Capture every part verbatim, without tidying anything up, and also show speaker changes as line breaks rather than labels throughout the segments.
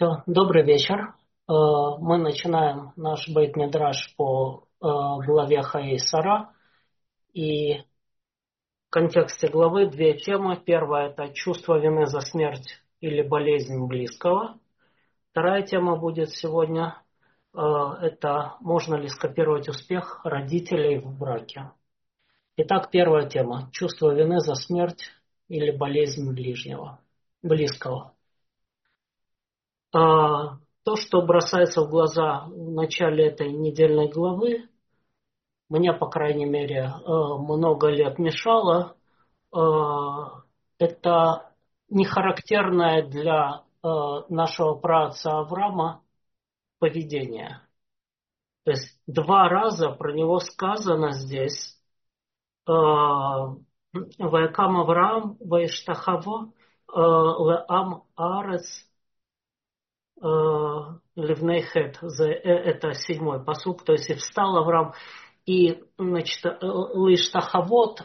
Все, добрый вечер. Э, Мы начинаем наш бейт-мидраш по э, главе Хаей Сара. И в контексте главы две темы. Первая – это чувство вины за смерть или болезнь близкого. Вторая тема будет сегодня э, – это можно ли скопировать успех родителей в браке. Итак, первая тема – чувство вины за смерть или болезнь ближнего, близкого. А, То, что бросается в глаза в начале этой недельной главы, мне, по крайней мере, э, много лет мешало. Э, Это не характерное для э, нашего праотца Авраама поведение. То есть два раза про него сказано здесь э, «Ваякам Авраам, ваиштахаво, э, леам арец». Ливнейхет, это седьмой пасук, то есть и встал Авраам, и, значит, лиштахавот,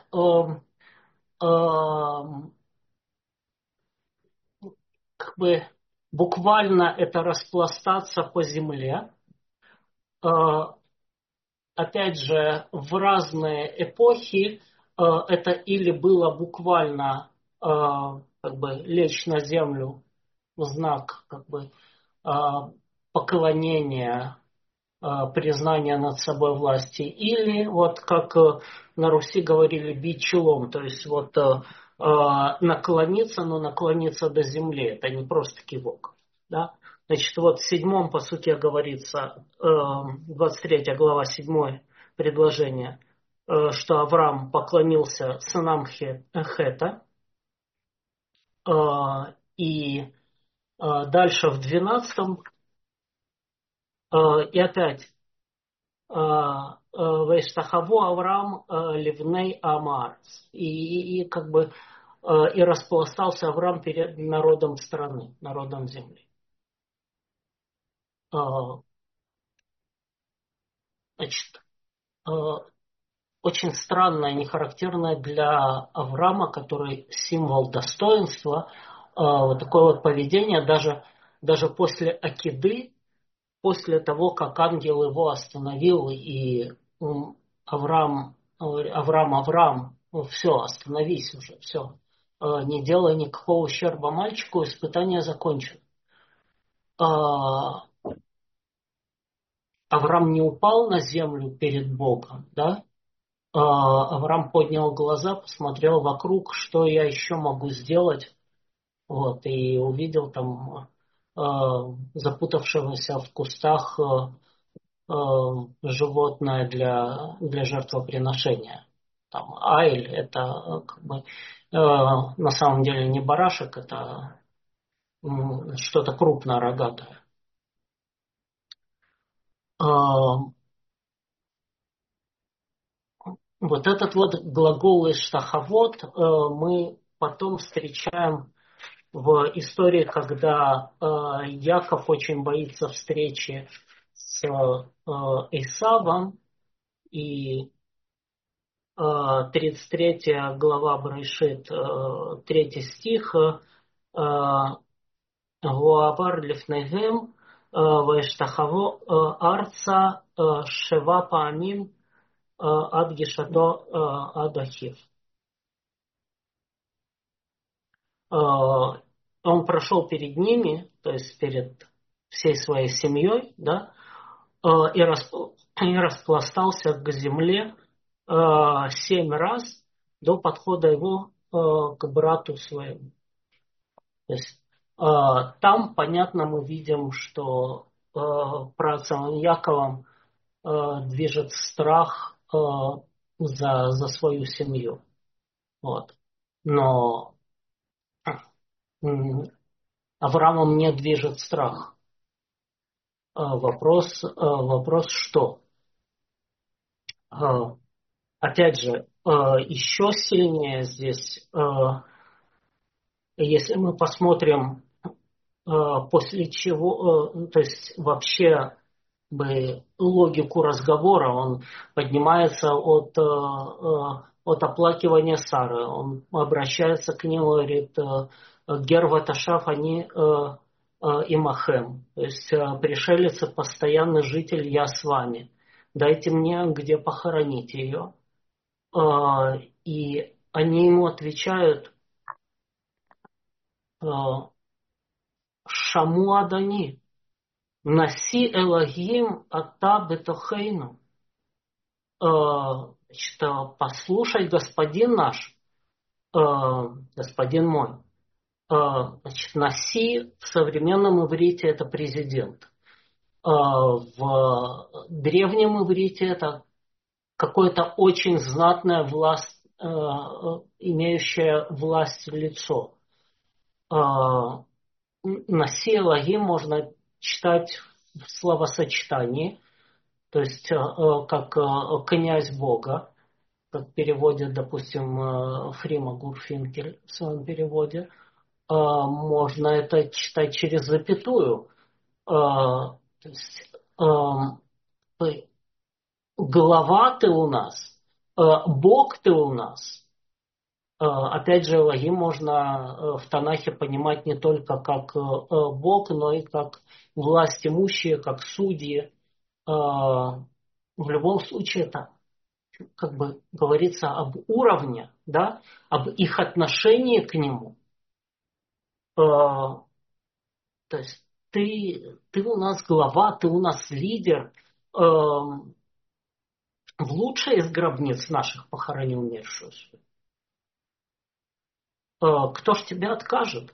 как бы буквально это распластаться по земле. Э, Опять же, в разные эпохи э, это или было буквально э, как бы лечь на землю в знак как бы э, поклонения, э, признания над собой власти, или вот как э, на Руси говорили, бить челом, то есть вот э, э, наклониться, но наклониться до земли, это не просто кивок. Да? Значит, вот в седьмом, по сути, говорится, э, двадцать третья глава, седьмое предложение, э, что Авраам поклонился сынам Хе- Хета, э, и э, дальше в двенадцатом, э, и опять Вейштахаво Авраам Ливней Амарц. И, и как бы э, и распластался Авраам перед народом страны, народом земли. Э, Значит, э, очень странное, нехарактерное для Авраама, который символ достоинства, э, вот такое вот поведение, даже, даже после Акиды, после того, как ангел его остановил, и м, Авраам, Авраам, Авраам, ну, все, остановись уже, все, не делай никакого ущерба мальчику, испытание закончено. А, Авраам не упал на землю перед Богом, да? А, Авраам поднял глаза, посмотрел вокруг, что я еще могу сделать, вот, и увидел там а, запутавшегося в кустах э, животное для, для жертвоприношения. Там айль это э, как бы э, на самом деле не барашек, это м, что-то крупное, рогатое. Э, Вот этот вот глагол «иштахавот» э, мы потом встречаем в истории, когда э, Яков очень боится встречи с э, Исавом, и тридцать третья глава Брешит, третий стих. Гуавар лифнегем вештахаво арца шева паамим ад гишато ад ахив. Он прошел перед ними, то есть перед всей своей семьей, да, и, расп- и распластался к земле э, семь раз до подхода его э, к брату своему. То есть э, там, понятно, мы видим, что э, праотцом Яковом э, движет страх э, за, за свою семью. Вот. Но м, Авраамом не движет страх. Э, вопрос, э, вопрос что? Э, Опять же, э, еще сильнее здесь, э, если мы посмотрим, э, после чего, э, то есть вообще бы логику разговора, он поднимается от, э, э, от оплакивания Сары, он обращается к нему, говорит, э, Гер ваташав, они имахем, то есть пришелец и постоянный житель, я с вами. Дайте мне, где похоронить ее. И они ему отвечают: Шаму Адани, Наси Элогим Ата Бетохейну. Значит, послушай, господин наш, господин мой. Значит, Наси в современном иврите это президент. В древнем иврите это какое-то очень знатное власть, имеющее власть лицо. Наси Элогим можно читать в словосочетании, то есть как князь Бога, как переводит, допустим, Фрима Гурфинкель в своем переводе. Можно это читать через запятую. То есть глава ты у нас, Бог ты у нас. Опять же, Элогим можно в Танахе понимать не только как Бог, но и как власть имущие, как судьи. В любом случае это как бы говорится об уровне, да, об их отношении к нему. То есть ты, ты у нас глава, ты у нас лидер. В лучшей из гробниц наших похоронил умершую. Кто ж тебе откажет?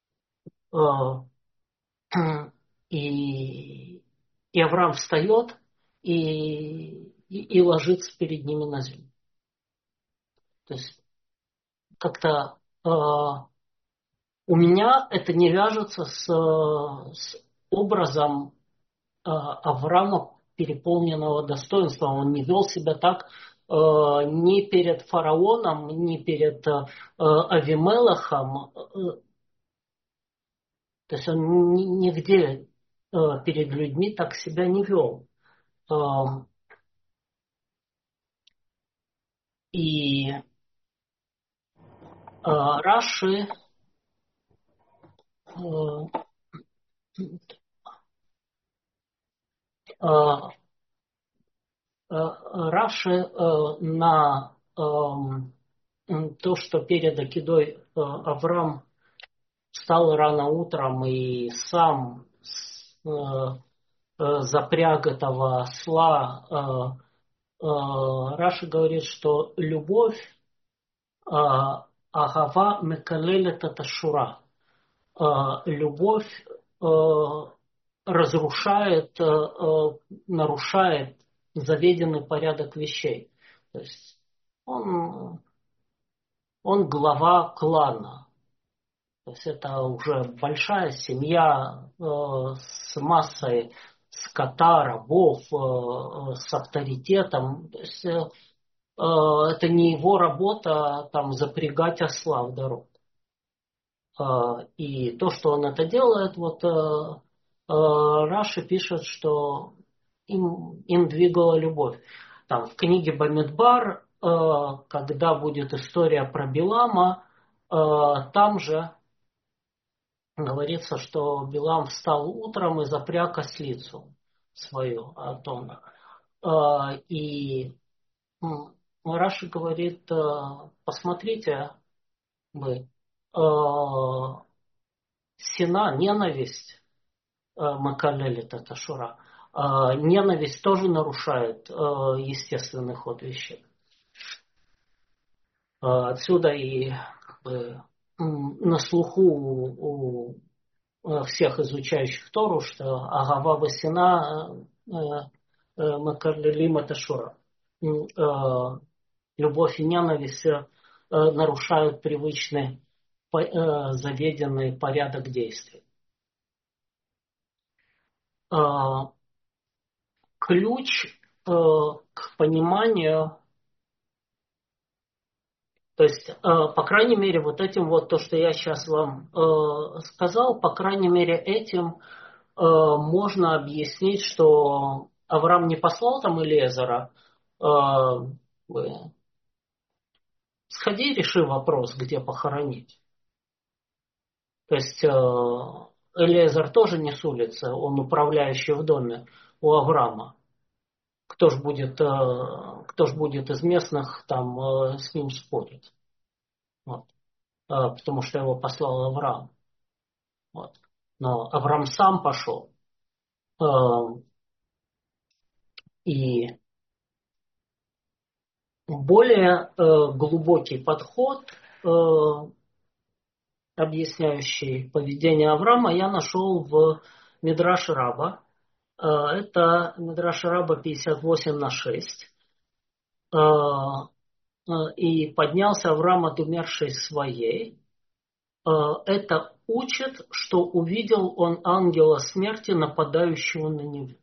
И, и Авраам встает и, и, и ложится перед ними на землю. То есть как-то э, у меня это не вяжется с, с образом э, Авраама, переполненного достоинством. Он не вел себя так э, ни перед фараоном, ни перед э, Авимелахом. То есть он нигде э, перед людьми так себя не вел. Э, и э, Раши э, э, Раши на то, что перед Акидой Авраам встал рано утром и сам запряг этого осла, Раши говорит, что любовь агава мекалелет это шура. Любовь разрушает, нарушает заведенный порядок вещей. То есть он, он глава клана. То есть это уже большая семья э, с массой скота, рабов, э, с авторитетом. То есть, э, это не его работа там запрягать осла в дорогу. Э, и то, что он это делает, вот э, Раши пишет, что им, им двигала любовь. Там в книге Бамидбар, когда будет история про Билама, там же говорится, что Билам встал утром и запряг ослицу свою, Атона. И Раши говорит: посмотрите вы, сина, ненависть, Макалелит это Шура. Ненависть тоже нарушает естественный ход вещей. Отсюда и как бы, на слуху у, у всех изучающих Тору, что Агава Васина Макалелим это Шура. Любовь и ненависть нарушают привычный заведенный порядок действий. Ключ э, к пониманию, то есть, э, по крайней мере, вот этим вот то, что я сейчас вам э, сказал, по крайней мере, этим э, можно объяснить, что Авраам не послал там Элиезера, э, сходи, реши вопрос, где похоронить. То есть, э, Элиэзер тоже не с улицы, он управляющий в доме у Авраама. Кто ж будет, э, кто ж будет из местных там э, с ним спорить? Вот. Э, потому что его послал Авраам. Вот. Но Авраам сам пошел. Э, и более э, глубокий подход, э, объясняющий поведение Авраама, я нашел в Мидраш Раба. Э, это Мидраш Раба пятьдесят восемь на шесть. Э, э, и поднялся Авраам от умершей своей. Э, это учит, что увидел он ангела смерти, нападающего на него.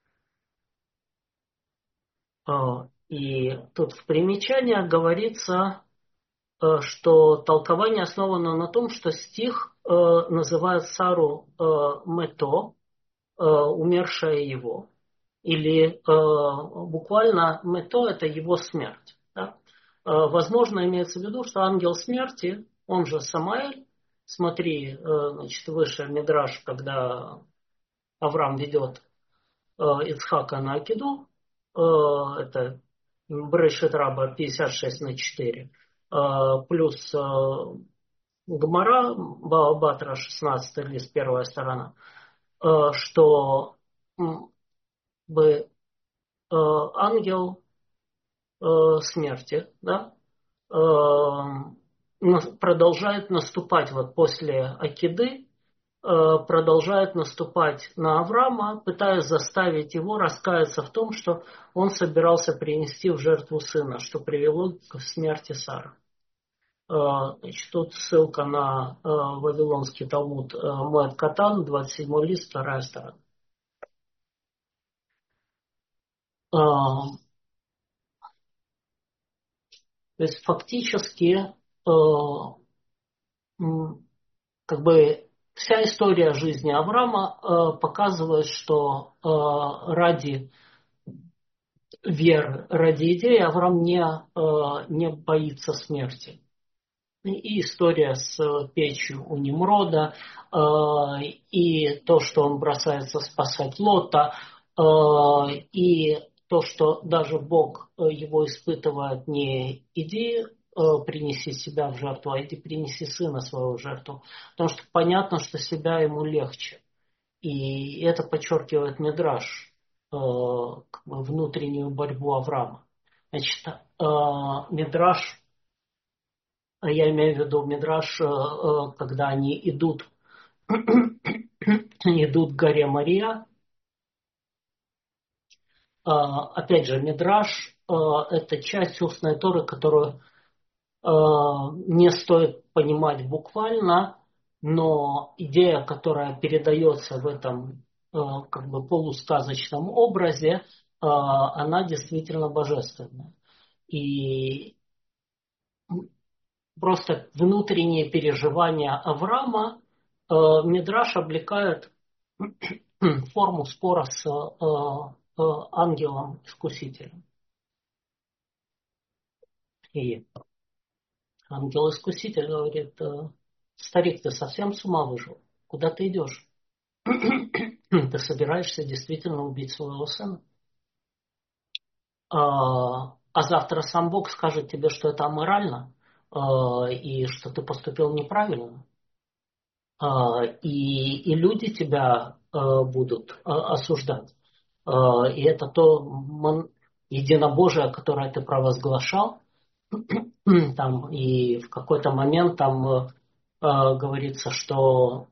Э, и тут в примечаниях говорится, э, что толкование основано на том, что стих э, называет Сару э, Мето, э, умершая его. Или э, буквально Мето — это его смерть. Да? Э, возможно, имеется в виду, что ангел смерти, он же Самаэль, смотри, э, значит, выше Мидраш, когда Авраам ведет э, Ицхака на Акиду, э, это Брешит Раба пятьдесят шесть на четыре, э, плюс э, Гмара, Баобатра, шестнадцатый лист, первая сторона, э, что м, бы э, ангел э, смерти, да, э, на- продолжает наступать вот после Акиды, э, продолжает наступать на Авраама, пытаясь заставить его раскаяться в том, что он собирался принести в жертву сына, что привело к смерти Сары. Э, Значит, тут ссылка на э, Вавилонский Талмуд э, Моэд Катан, двадцать седьмой лист, вторая сторона. Э, То есть фактически э, м, как бы вся история жизни Авраама э, показывает, что э, ради веры, ради идеи Авраам не, э, не боится смерти. И история с печью у Немрода, э, и то, что он бросается спасать Лота, э, и то, что даже Бог э, его испытывает: не иди, э, принеси себя в жертву, а иди принеси сына своего в жертву. Потому что понятно, что себя ему легче. И это подчеркивает Мидраш, э, как бы внутреннюю борьбу Авраама. Значит, э, Мидраш, я имею в виду Мидраш, э, э, когда они идут, идут к горе Мария. Э, Опять же, Мидраш э, — это часть устной Торы, которую э, не стоит понимать буквально, но идея, которая передается в этом э, как бы полусказочном образе, э, она действительно божественная. И просто внутренние переживания Авраама э, Мидраш облекает форму спора с э, э, ангелом-искусителем. И ангел-искуситель говорит: э, старик, ты совсем с ума выжил? Куда ты идешь? Ты собираешься действительно убить своего сына? А, а завтра сам Бог скажет тебе, что это аморально, э, и что ты поступил неправильно. А, и, и люди тебя э, будут э, осуждать. Э, и это то мон- единобожие, которое ты провозглашал. Там, и в какой-то момент там э, э, говорится, что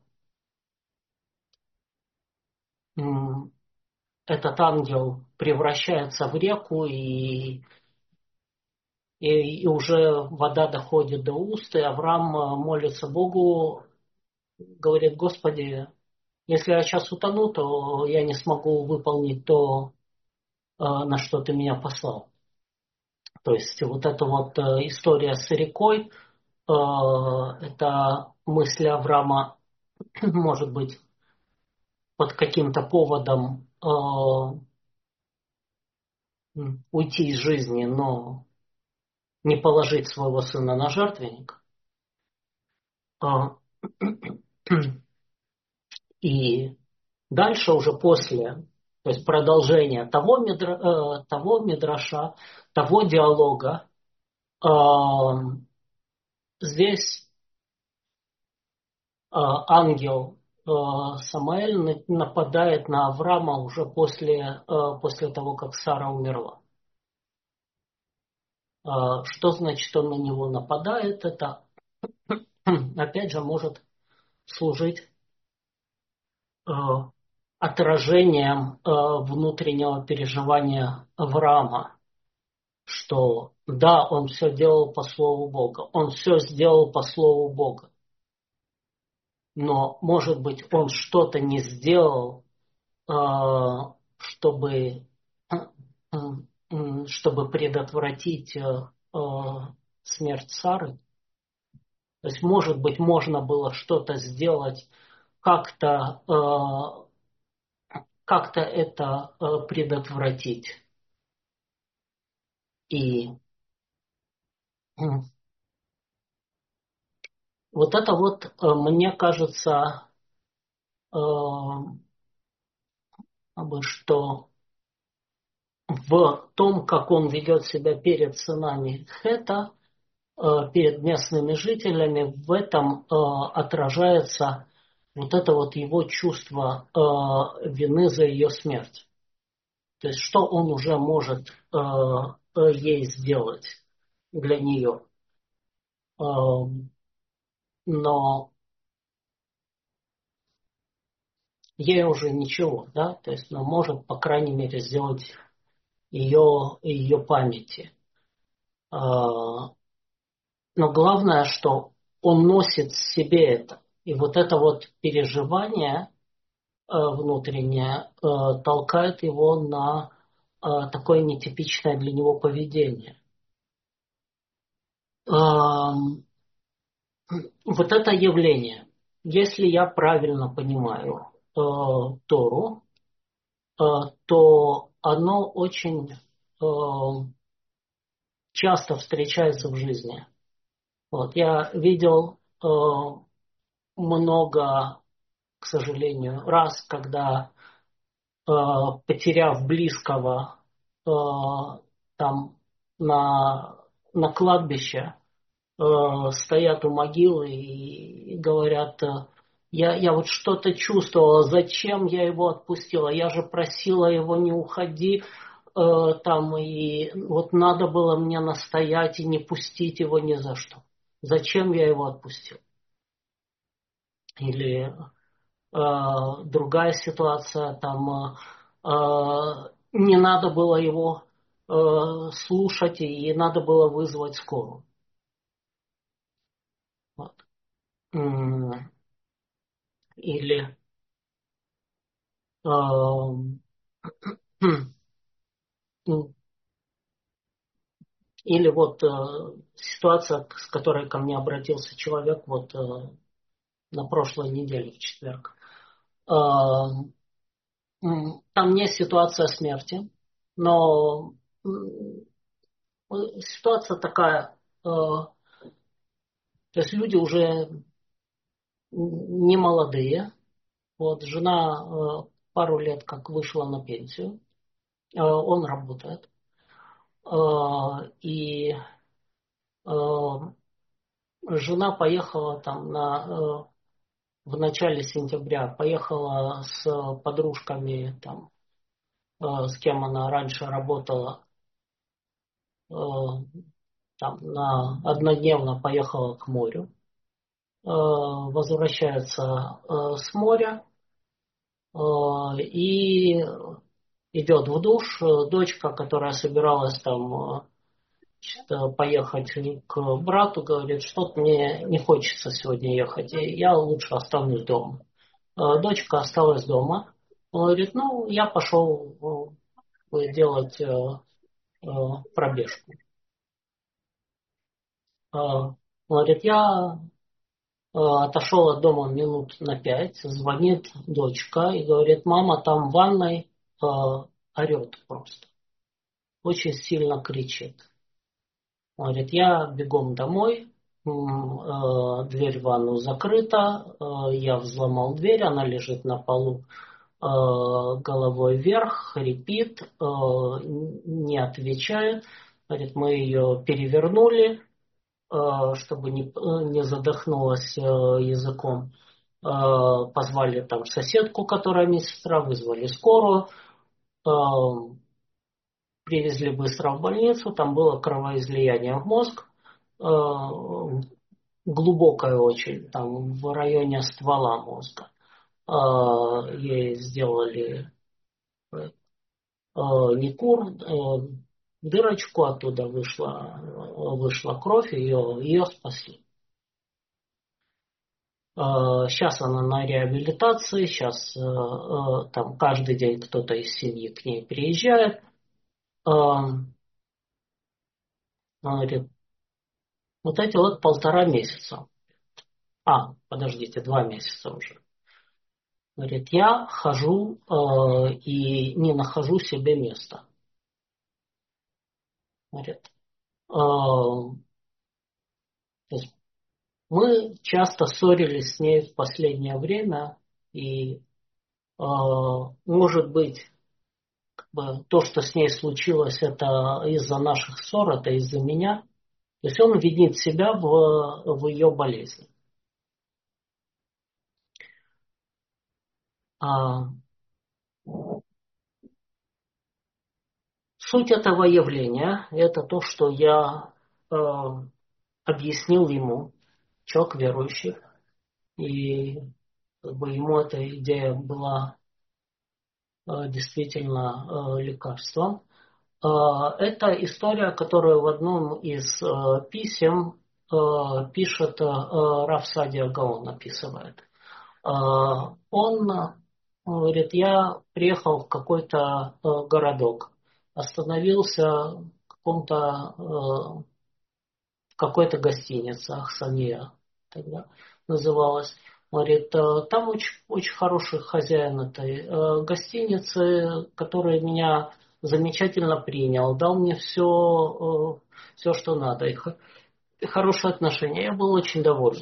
м, этот ангел превращается в реку, и, и, и уже вода доходит до уст, и Авраам э, молится Богу, говорит: Господи, если я сейчас утону, то я не смогу выполнить то, э, на что ты меня послал. То есть вот эта вот э, история с рекой, э, это мысль Авраама, может быть, под каким-то поводом э, уйти из жизни, но не положить своего сына на жертвенник. А, И дальше уже после, то есть продолжение того, мидра, э, того мидраша, того диалога, э, здесь э, ангел э, Самаэль на- нападает на Авраама уже после, э, после того, как Сара умерла. Э, что значит он на него нападает? Это опять же может служить э, отражением э, внутреннего переживания Авраама, что да, он все делал по слову Бога, он все сделал по слову Бога, но, может быть, он что-то не сделал, э, чтобы, э, э, чтобы предотвратить э, э, смерть Сары. То есть, может быть, можно было что-то сделать, как-то э, как-то это э, предотвратить. И м, вот это вот, э, мне кажется, э, что в том, как он ведет себя перед сынами Хета, э, перед местными жителями, в этом э, отражается вот это вот его чувство э, вины за ее смерть. То есть, что он уже может э, э, ей сделать для нее. Э, но ей уже ничего, да, то есть, ну, может, по крайней мере, сделать ее, ее памяти. А, но главное, что он носит в себе это. И вот это вот переживание а, внутреннее а, толкает его на а, такое нетипичное для него поведение. А, вот это явление, если я правильно понимаю а, Тору, а, то оно очень а, часто встречается в жизни. Вот, я видел э, много, к сожалению, раз, когда, э, потеряв близкого, э, там на, на кладбище, э, стоят у могилы и говорят, э, я, я вот что-то чувствовала, зачем я его отпустила, я же просила его не уходи, э, там, и вот надо было мне настоять и не пустить его ни за что. Зачем я его отпустил? Или э, другая ситуация, там э, э, не надо было его э, слушать и надо было вызвать скорую. Вот. М, Или э, ну, или вот э, ситуация, с которой ко мне обратился человек вот э, на прошлой неделе в четверг. Э, м, Там не ситуация смерти, но м, ситуация такая, э, то есть люди уже не молодые. Вот жена э, пару лет как вышла на пенсию, э, он работает. Э, и э, жена поехала там на, э, в начале сентября, поехала с подружками, там, э, с кем она раньше работала, э, там, на, однодневно поехала к морю. Э, возвращается э, с моря, э, и идет в душ. Дочка, которая собиралась там э, поехать к брату, говорит, что-то мне не хочется сегодня ехать, и я лучше останусь дома. Э, Дочка осталась дома. Он говорит, ну, я пошел э, делать э, э, пробежку. Э, Говорит, я э, отошел от дома минут на пять, звонит дочка и говорит, мама там в ванной э, орет просто, очень сильно кричит. Он говорит, я бегом домой, м, э, дверь в ванну закрыта, э, я взломал дверь, она лежит на полу э, головой вверх, хрипит, э, не отвечает. Говорит, мы ее перевернули, э, чтобы не, не задохнулась э, языком. Э, позвали там соседку, которая медсестра, вызвали скорую, э, привезли быстро в больницу, там было кровоизлияние в мозг, э, глубокое очень, там в районе ствола мозга. Э, ей сделали э, никур, э, дырочку, оттуда вышла, э, вышла кровь, ее, ее спасли. Сейчас она на реабилитации, сейчас там каждый день кто-то из семьи к ней приезжает. Говорит, вот эти вот полтора месяца. А, подождите, два месяца уже. Говорит, я хожу э, и не нахожу себе места. Говорит, э, то есть мы часто ссорились с ней в последнее время, и, э, может быть, как бы, то, что с ней случилось, это из-за наших ссор, это из-за меня. То есть он винит себя в, в ее болезни. А, суть этого явления – это то, что я э, объяснил ему, человек верующий, и как бы ему эта идея была э, действительно э, лекарством. Э, это история, которую в одном из э, писем э, пишет э, Рав Садия Гаон, описывает. Э, он говорит, я приехал в какой-то э, городок, остановился в каком-то э, в какой-то гостинице, Ахсания тогда называлась. Говорит, «Э, там очень, очень хороший хозяин этой э, гостиницы, который меня замечательно принял, дал мне все, э, все что надо, и, х- и хорошие отношения. Я был очень доволен.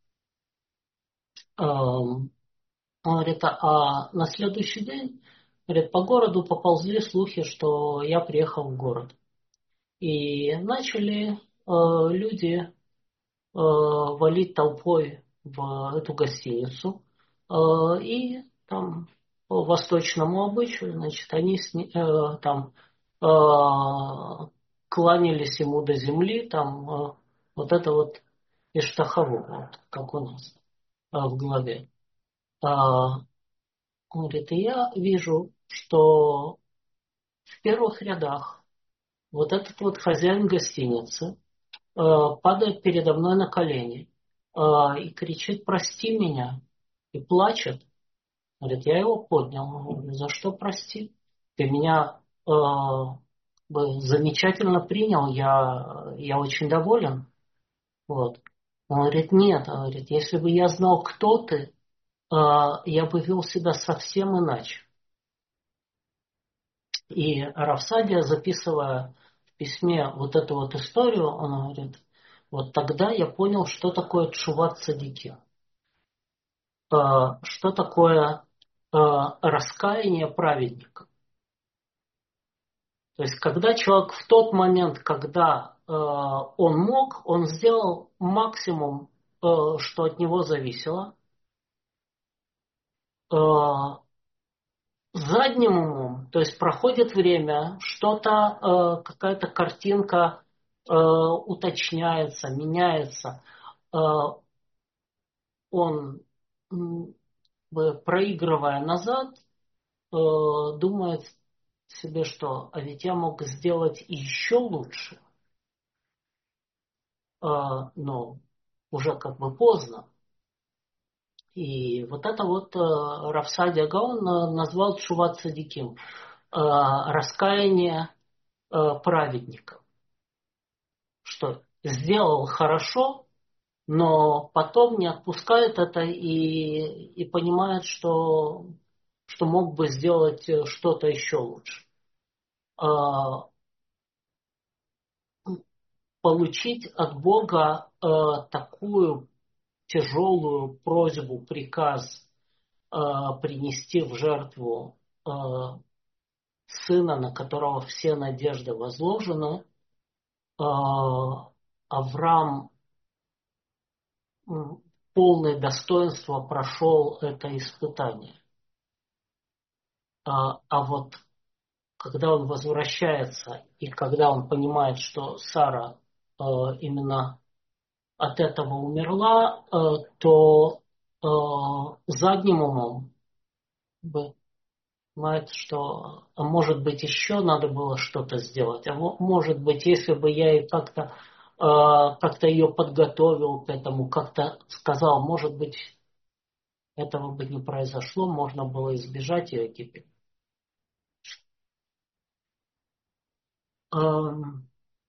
Эм, Он говорит, а на следующий день, говорит, по городу поползли слухи, что я приехал в город. И начали э, люди э, валить толпой в эту гостиницу. Э, и там по восточному обычаю, значит, они сни- э, там э, кланялись ему до земли, там э, вот это вот Иштахаву, вот, как у нас э, в главе. А, он говорит, и я вижу, что в первых рядах вот этот вот хозяин гостиницы э, падает передо мной на колени э, и кричит, прости меня, и плачет. Говорит, я его поднял. Говорю, за что прости? Ты меня э, бы замечательно принял, я, я очень доволен. Вот. Он говорит, нет, он говорит, если бы я знал, кто ты, э, я бы вел себя совсем иначе. И Равсадия, записывая в письме вот эту вот историю, он говорит, вот тогда я понял, что такое тшуват цадики, что такое э, раскаяние праведника. То есть, когда человек в тот момент, когда э, он мог, он сделал максимум, э, что от него зависело, э, задним умом, то есть проходит время, что-то, э, какая-то картинка э, уточняется, меняется, э, он, м, э, проигрывая назад, э, думает себе, что а ведь я мог сделать еще лучше, э, но уже как бы поздно. И вот это вот э, Равсадия Гаон э, назвал Тшуват Цадиким, э, раскаяние э, праведника, что сделал хорошо, но потом не отпускает это и, и понимает, что, что мог бы сделать э, что-то еще лучше. А, получить от Бога э, такую тяжелую просьбу, приказ э, принести в жертву э, сына, на которого все надежды возложены, э, Авраам м, полное достоинство прошел это испытание. А, а вот когда он возвращается и когда он понимает, что Сара э, именно от этого умерла, э, то э, задним умом понимает, что а может быть еще надо было что-то сделать, а может быть, если бы я и как-то э, как-то ее подготовил к этому, как-то сказал, может быть, этого бы не произошло, можно было избежать ее гибели. Эм,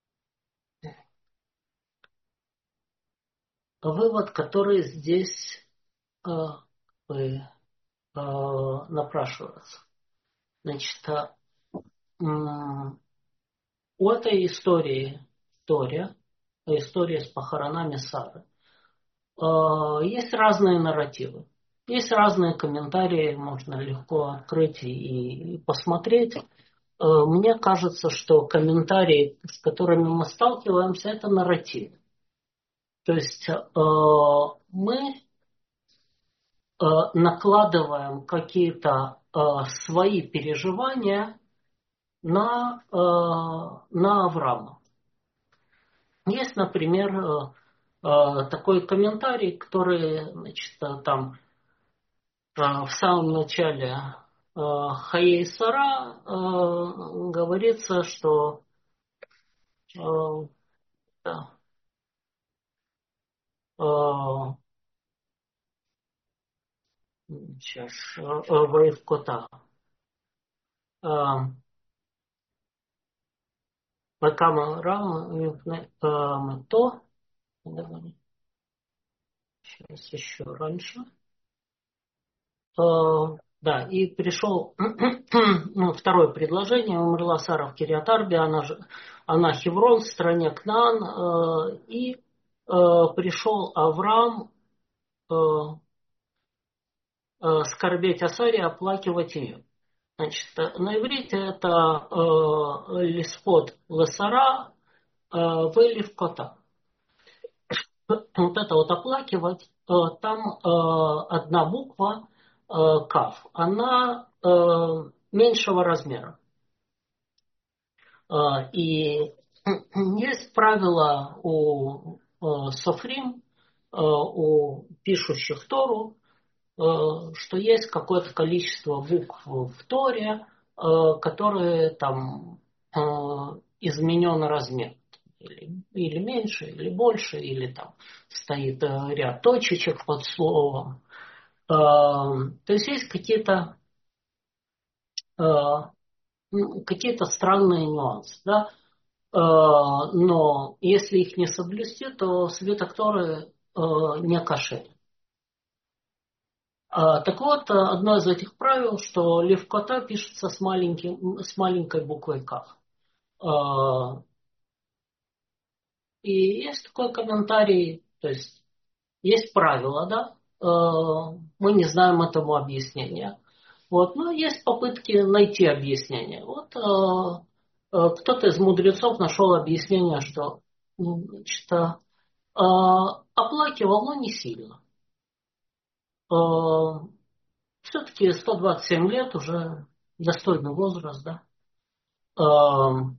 Вывод, который здесь э, э, напрашивается. Значит, э, м, у этой истории, история, история с похоронами Сары, э, есть разные нарративы. Есть разные комментарии, можно легко открыть и, и посмотреть. Э, Мне кажется, что комментарии, с которыми мы сталкиваемся, это нарратив. То есть э, мы э, накладываем какие-то э, свои переживания на, э, на Авраама. Есть, например, э, э, такой комментарий, который, значит, э, там э, в самом начале э, Хаей Сара э, говорится, что э, да, э, сейчас э, э, Ваивкота. Э, Макама Рама э, то, сейчас еще раньше. Э, Да, и пришел ну, второе предложение. Умерла Сара в Кириат-Арбе, она, же, она Хеврон в стране Кнаан. Э, и э, пришел Авраам э, э, скорбеть о Саре, оплакивать ее. Значит, э, на иврите это э, лиспот лесара э, велив кота. Вот это вот оплакивать, э, там э, одна буква э, кав, она э, меньшего размера. Э, и есть правило у э, софрим, э, у пишущих Тору, э, что есть какое-то количество букв в Торе, э, которые там э, изменен размер. Или, или меньше, или больше, или там стоит э, ряд точечек под словом. Э, то есть есть какие-то э, ну, какие-то странные нюансы. Да? Э, но если их не соблюсти, то свиток Торы э, не кошерен. А, так вот, одно из этих правил, что левкота пишется с, маленьким, с маленькой буквой К. А, и есть такой комментарий, то есть есть правила, да, а, мы не знаем этому объяснения. Вот, но есть попытки найти объяснение. Вот а, а, кто-то из мудрецов нашел объяснение, что ну, значит, а, оплакивал, но не сильно. А, все-таки сто двадцать семь лет уже достойный возраст, да. Эм,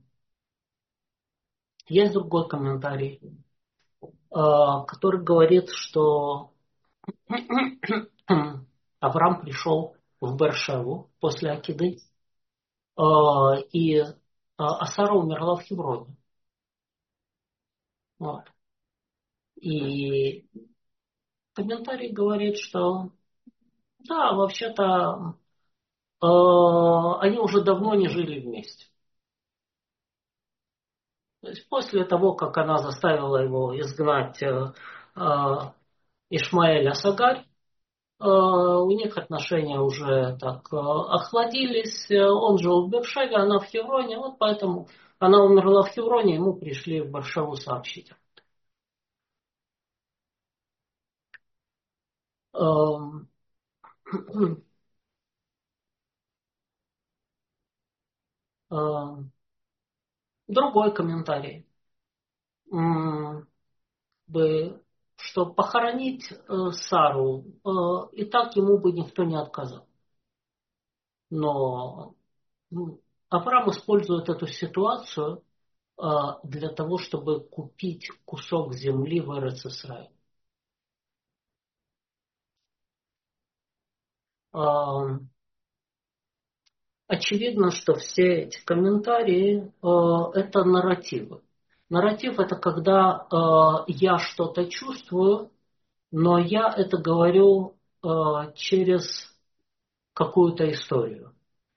Есть другой комментарий, э, который говорит, что Авраам пришел в Бершеву после Акиды, э, и э, а Сара умерла в Хевроне. Вот. И комментарий говорит, что да, вообще-то э, они уже давно не жили вместе. То есть после того, как она заставила его изгнать э, э, Ишмаэля Сагарь, э, у них отношения уже так э, охладились. Э, Он жил в Бершеве, она в Хевроне, вот поэтому она умерла в Хевроне, ему пришли в Бершеву сообщить. Эм, эм, Другой комментарий. М, бы, что похоронить э, Сару, э, и так ему бы никто не отказал. Но м, Авраам использует эту ситуацию э, для того, чтобы купить кусок земли в Эрец-Исраиль. Э, Очевидно, что все эти комментарии э, это нарративы. Нарратив это когда э, я что-то чувствую, но я это говорю э, через какую-то историю.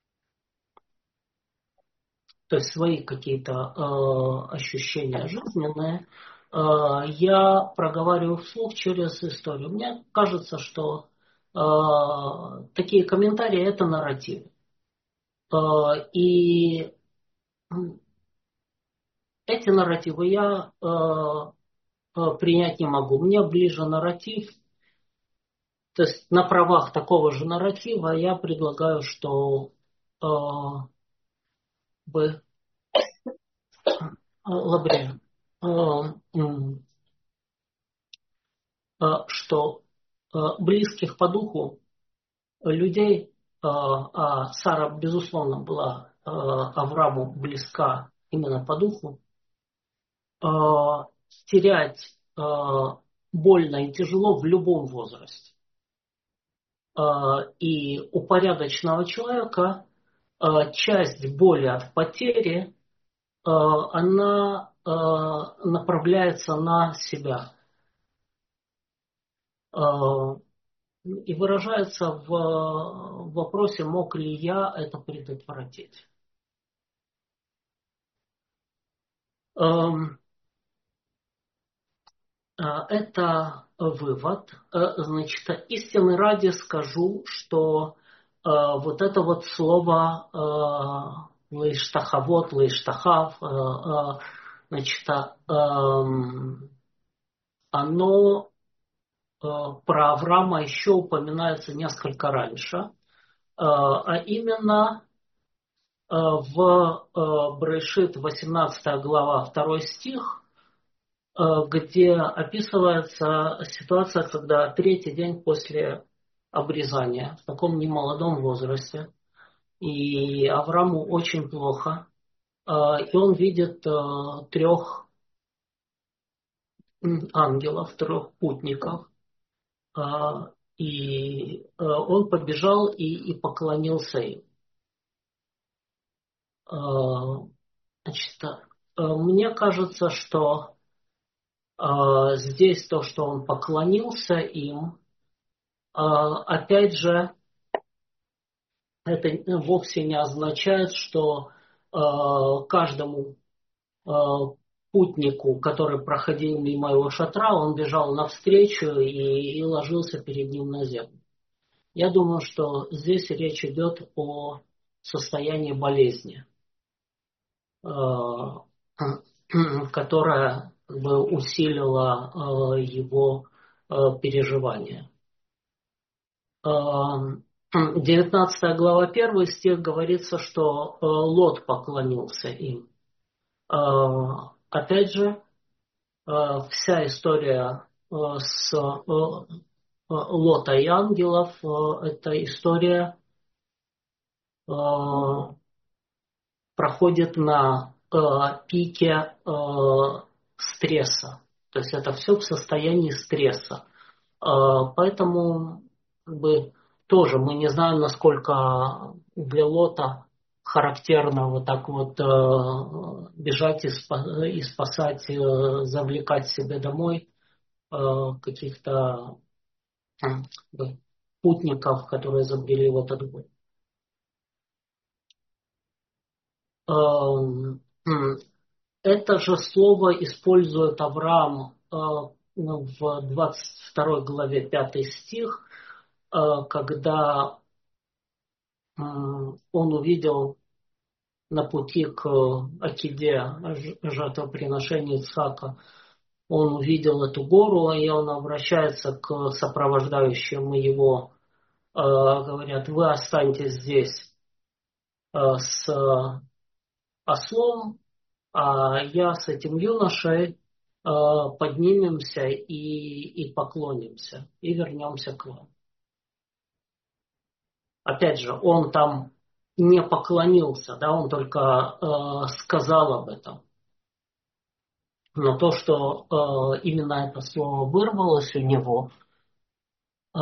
То есть свои какие-то э, ощущения жизненные, э, я проговариваю вслух через историю. Мне кажется, что э, такие комментарии это нарратив. Э, и эти нарративы я э, э, принять не могу. Мне ближе нарратив, то есть на правах такого же нарратива я предлагаю, что э, бы Лабре, э, м, э, что э, близких по духу людей, э, а Сара, безусловно, была э, Аврааму близка именно по духу, э, терять э, больно и тяжело в любом возрасте. Э, И у порядочного человека э, часть боли от потери, э, она э, направляется на себя э, и выражается в вопросе, мог ли я это предотвратить. Эм, э, Это вывод. Э, Значит, истины ради скажу, что э, вот это вот слово э, лейштахавот, лейштахав, э, э, значит, эм, оно э, про Авраама еще упоминается несколько раньше, э, а именно э, в э, Брешит восемнадцатая глава второй стих, э, где описывается ситуация, когда третий день после обрезания, в таком немолодом возрасте, и Аврааму очень плохо, э, и он видит э, трех м, ангелов, трех путников, э, и э, он побежал и, и поклонился им. Э, Значит, э, мне кажется, что э, здесь то, что он поклонился им, э, опять же, это вовсе не означает, что э, каждому э, путнику, который проходил мимо его шатра, он бежал навстречу и, и ложился перед ним на землю. Я думаю, что здесь речь идет о состоянии болезни, э, которая как бы усилила э, его э, переживания. Э, девятнадцатая глава, первый стих говорится, что э, Лот поклонился им. Э, Опять же, э, вся история э, с э, Лота и ангелов, э, это история э, проходит на э, пике э, стресса. То есть это все в состоянии стресса. Э, поэтому как бы, тоже мы не знаем, насколько для Лота характерно вот так вот э, бежать и, спа- и спасать, э, завлекать себе домой э, каких-то э, как бы, путников, которые забрели в этот бой. Эм, Это же слово использует Авраам э, ну, в двадцать второй главе пятый стих, э, когда э, он увидел на пути к Акиде ж- жертвоприношению Ицхака он увидел эту гору, и он обращается к сопровождающим его, э, говорят, вы останьтесь здесь э, с ослом, а я с этим юношей э, поднимемся и, и поклонимся, и вернемся к вам. Опять же, он там не поклонился, да, он только э, сказал об этом. Но то, что э, именно это слово вырвалось у него, э,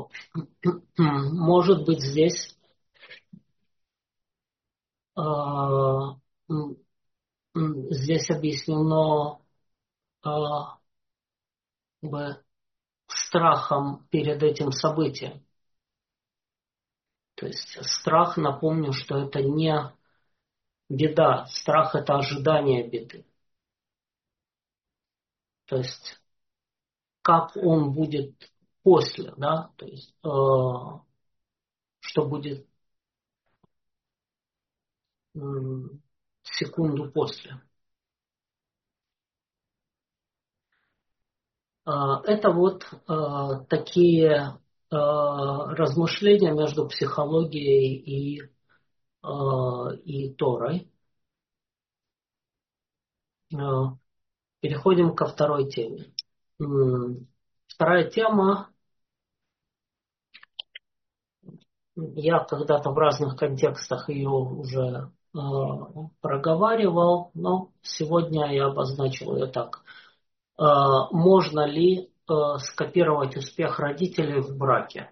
может быть здесь э, здесь объяснено э, бы страхом перед этим событием. То есть страх, напомню, что это не беда. Страх – это ожидание беды. То есть как он будет после, да, то есть э, что будет э, секунду после. Э, это вот э, такие э, размышления между психологией и, э, и Торой. Э, переходим ко второй теме. Э, вторая тема. Я когда-то в разных контекстах ее уже э, проговаривал, но сегодня я обозначил ее так. Э, можно ли э, скопировать успех родителей в браке?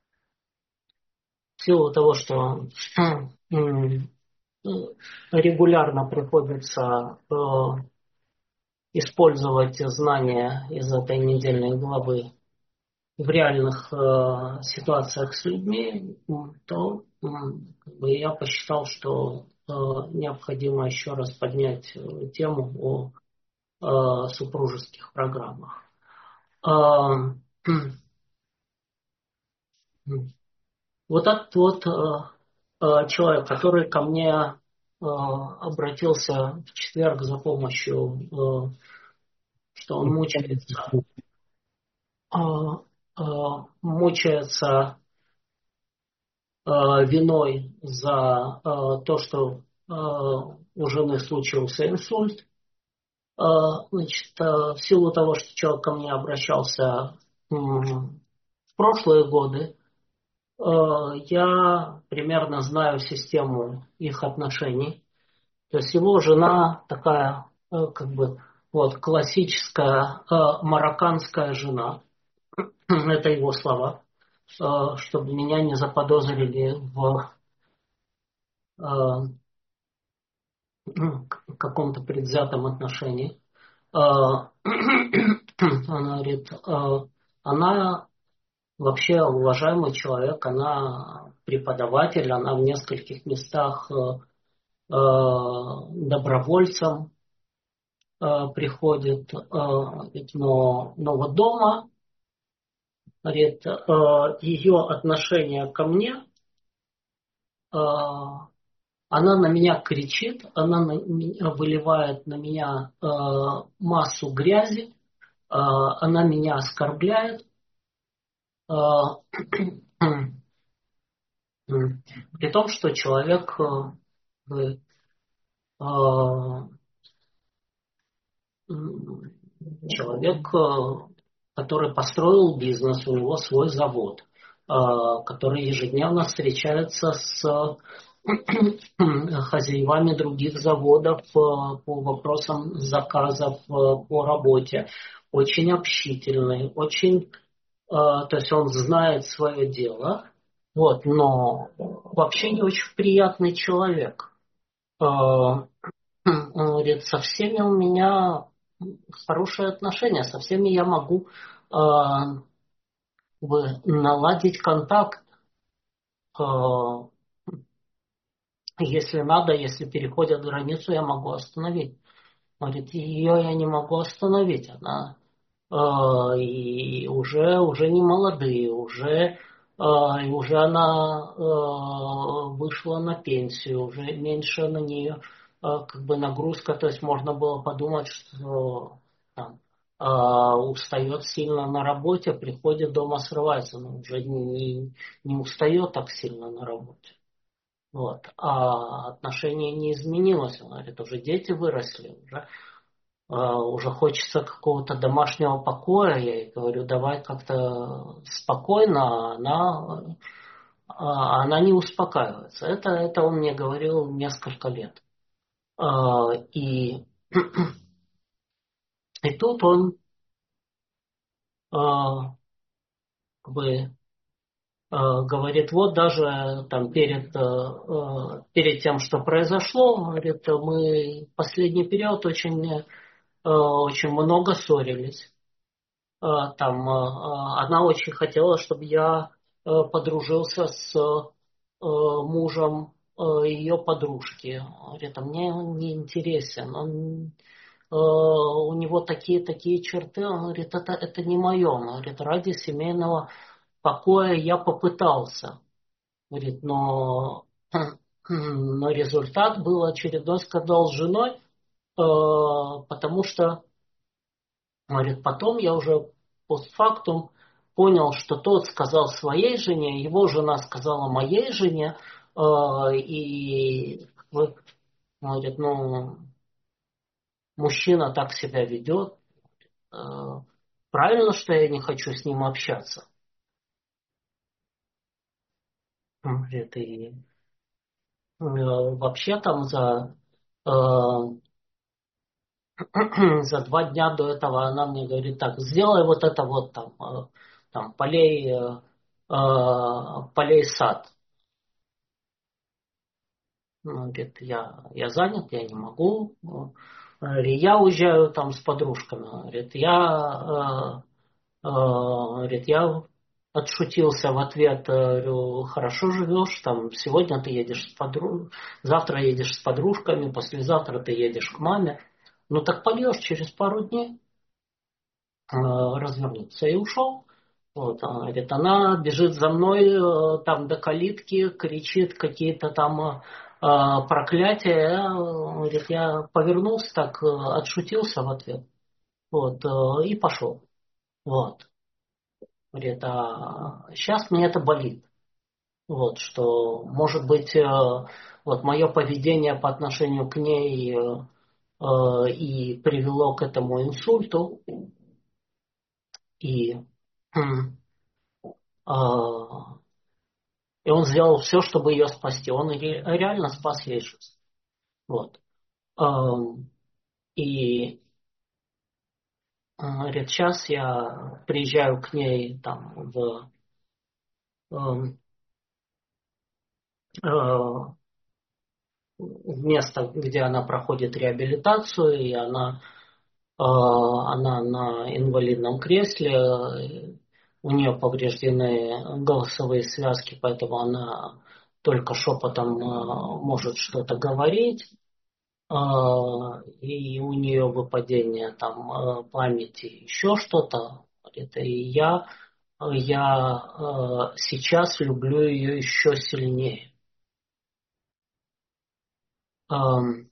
В силу того, что э, регулярно приходится э, использовать знания из этой недельной главы в реальных э, ситуациях с людьми, то э, как бы я посчитал, что э, необходимо еще раз поднять э, тему о э, супружеских программах. Э, вот этот вот э, э, человек, который ко мне э, обратился в четверг за помощью, э, что он мучается, э, э, мучается э, виной за э, то, что э, у жены случился инсульт. Э, значит, э, в силу того, что человек ко мне обращался э, в прошлые годы, э, я примерно знаю систему их отношений. То есть его жена такая, э, как бы, вот, классическая э, марокканская жена. Это его слова, э, чтобы меня не заподозрили в э, каком-то предвзятом отношении. Она говорит, она вообще уважаемый человек, она преподаватель, она в нескольких местах добровольцем приходит, но, но вот дома, говорит, ее отношение ко мне, она на меня кричит, она на меня, выливает на меня э, массу грязи, э, она меня оскорбляет. Э, при том, что человек, э, э, человек, э, который построил бизнес, у него свой завод, э, который ежедневно встречается с хозяевами других заводов э, по вопросам заказов э, по работе. Очень общительный, очень, э, то есть он знает свое дело, вот, но вообще не очень приятный человек. Э, Он говорит, со всеми у меня хорошие отношения, со всеми я могу э, наладить контакт. Э, Если надо, если переходят границу, я могу остановить. Говорит, ее я не могу остановить. Она э, и уже, уже не молодые, уже, э, и уже она э, вышла на пенсию, уже меньше на нее э, как бы нагрузка. То есть можно было подумать, что там, а, устает сильно на работе, приходит дома, срывается, но уже не, не устает так сильно на работе. Вот. А отношение не изменилось. Он говорит, уже дети выросли, уже, а, уже хочется какого-то домашнего покоя. Я ей говорю, давай как-то спокойно, а она, а она не успокаивается. Это, это он мне говорил несколько лет. А, и, и тут он а, как бы э, говорит, вот даже там перед, э, э, перед тем, что произошло, говорит, мы последний период очень, э, очень много ссорились. Э, Там э, э, она очень хотела, чтобы я э, подружился с э, мужем э, ее подружки. Говорит, а мне он не интересен, он, э, у него такие-такие черты. Он говорит, это, это не мое. Он говорит, ради семейного покоя я попытался. Говорит, но, но результат был очередной скандал с женой, э, потому что, говорит, потом я уже постфактум понял, что тот сказал своей жене, его жена сказала моей жене, э, и вот, говорит, ну, мужчина так себя ведет, э, правильно, что я не хочу с ним общаться. Говорит, и э, вообще там за э, за два дня до этого она мне говорит, так, сделай вот это вот там, э, там полей, э, э, полей сад. Ну, говорит, я, я занят, я не могу. Говорит, я уезжаю там с подружками. Говорит, я, э, э, говорит, я отшутился в ответ, говорю, хорошо живешь, там, сегодня ты едешь с подружками, завтра едешь с подружками, послезавтра ты едешь к маме. Ну так польешь через пару дней. э, Развернулся и ушел. Вот, она говорит, она бежит за мной э, там до калитки, кричит какие-то там э, проклятия. Я, э, говорит, я повернулся так, э, отшутился в ответ. Вот, э, и пошел. Вот. Говорит, а сейчас мне это болит. Вот, что, может быть, э, вот мое поведение по отношению к ней э, э, и привело к этому инсульту. И э, И он сделал все, чтобы ее спасти. Он ре- реально спас ей жизнь. Вот. Эм, И э, говорит, сейчас я приезжаю к ней там в, эм, э, в место, где она проходит реабилитацию, и она, э, она на инвалидном кресле, э, у нее повреждены голосовые связки, поэтому она только шепотом э, может что-то говорить. а, и у нее выпадение там э, памяти, еще что-то. Это и я, я э, сейчас люблю ее еще сильнее. Ам,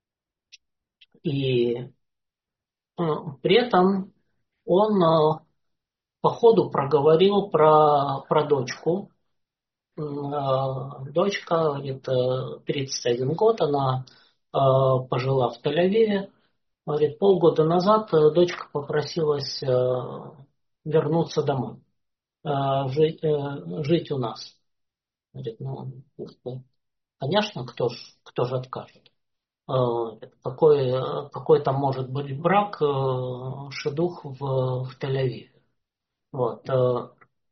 И э, при этом он э, по ходу проговорил про, про дочку. М, э, Дочка, говорит, э, тридцать один год, она э, пожила в Тель-Авиве. Говорит, полгода назад э, дочка попросилась э, вернуться домой, э, жить, э, жить у нас. Говорит, ну, конечно, кто ж, кто же откажет? Э, Какой, э, какой там может быть брак, э, шедух в, в Тель-Авиве. Вот. э,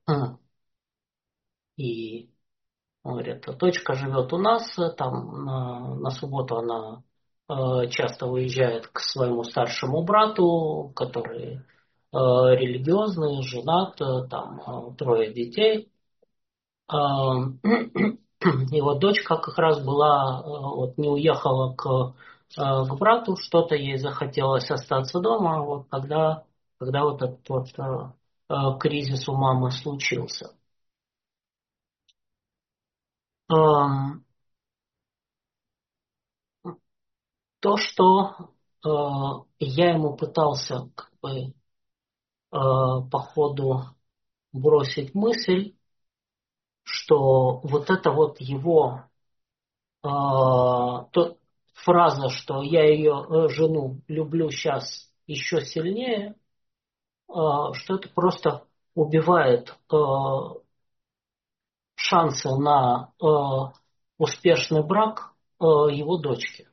И говорит, дочка живет у нас, э, там на, на субботу она э, часто уезжает к своему старшему брату, который э, религиозный, женат, э, там э, трое детей. А, И вот дочка как раз была, э, вот не уехала к, э, к брату, что-то ей захотелось остаться дома, вот когда, когда вот этот вот э, э, кризис у мамы случился. Ам, То, что э, я ему пытался как бы по ходу бросить мысль, что вот это вот его э, то, фраза, что я ее э, жену люблю сейчас еще сильнее, э, что это просто убивает э, шансы на э, успешный брак э, его дочки.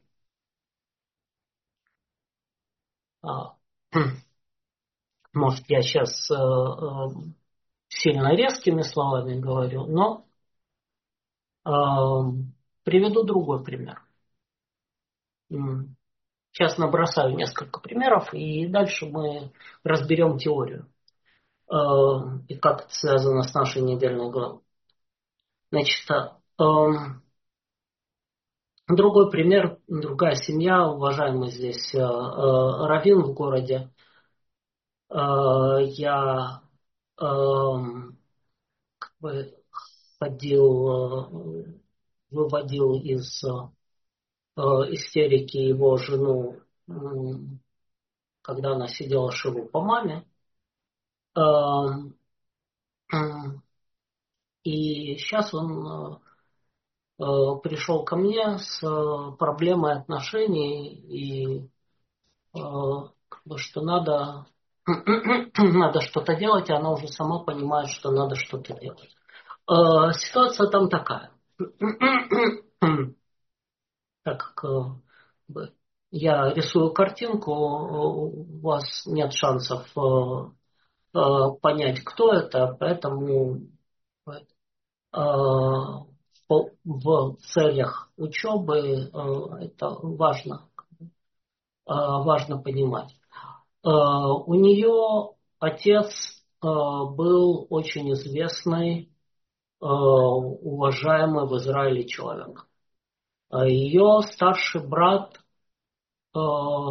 А, Может, я сейчас э, э, сильно резкими словами говорю, но э, приведу другой пример. М, Сейчас набросаю несколько примеров, и дальше мы разберем теорию э, и как это связано с нашей недельной главой. Значит, э, другой пример, другая семья, уважаемый здесь э, э, раввин в городе. Э, я э, как бы ходил, э, выводил из э, истерики его жену, м, когда она сидела шиву по маме. Э, м, И сейчас он э, э, пришел ко мне с э, проблемой отношений и э, как бы, что надо, надо что-то делать, и она уже сама понимает, что надо что-то делать. Э, Ситуация там такая. Так как э, как бы, я рисую картинку, у вас нет шансов э, э, понять, кто это, поэтому э, по- в целях учебы э, это важно, э, важно понимать. Э, У нее отец э, был очень известный, э, уважаемый в Израиле человек. А ее старший брат э,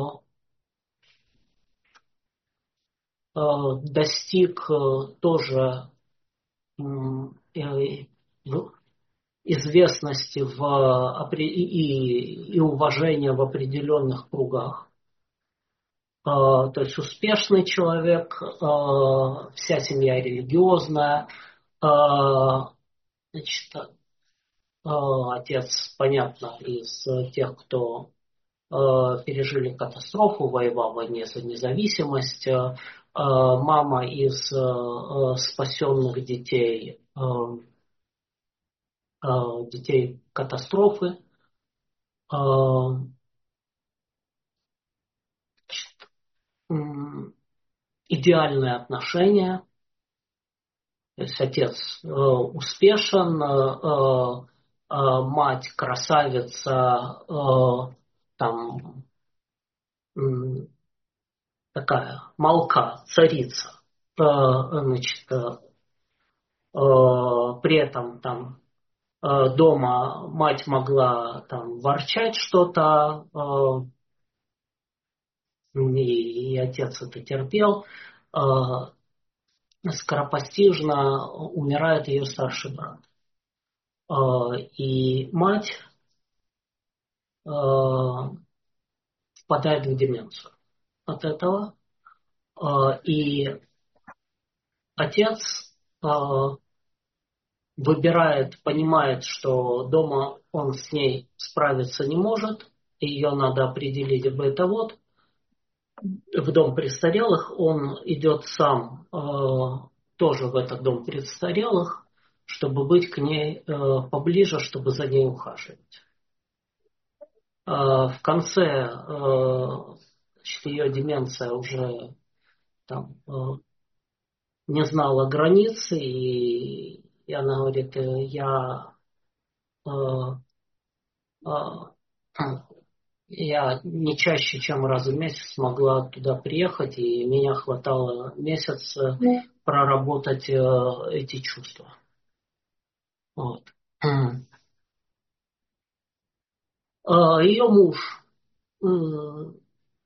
э, достиг э, тоже м, э, в- известности в, опре- и, и уважения в определенных кругах. Э, То есть успешный человек, э, вся семья религиозная, э, значит, э, отец, понятно, из тех, кто э, пережили катастрофу, воевал в войне за независимость, э, мама из э, э, спасенных детей, э, э, детей катастрофы. Э, м, Идеальные отношения. То есть отец э, успешен, э, э, мать красавица, э, там м, такая молка, царица. Э, значит, э, при этом там э, дома мать могла там ворчать что-то, э, и, и отец это терпел. Э, Скоропостижно умирает ее старший брат. Э, И мать э, впадает в деменцию от этого. Э, И отец э, выбирает, понимает, что дома он с ней справиться не может, и ее надо определить в бытовод, в дом престарелых, он идет сам э, тоже в этот дом престарелых, чтобы быть к ней э, поближе, чтобы за ней ухаживать. Э, в конце э, значит, ее деменция уже там, э, не знала границ, и, и она говорит, э, я э, э, я не чаще, чем раз в месяц могла туда приехать, и меня хватало месяц э, проработать э, эти чувства. Вот. А ее муж, м,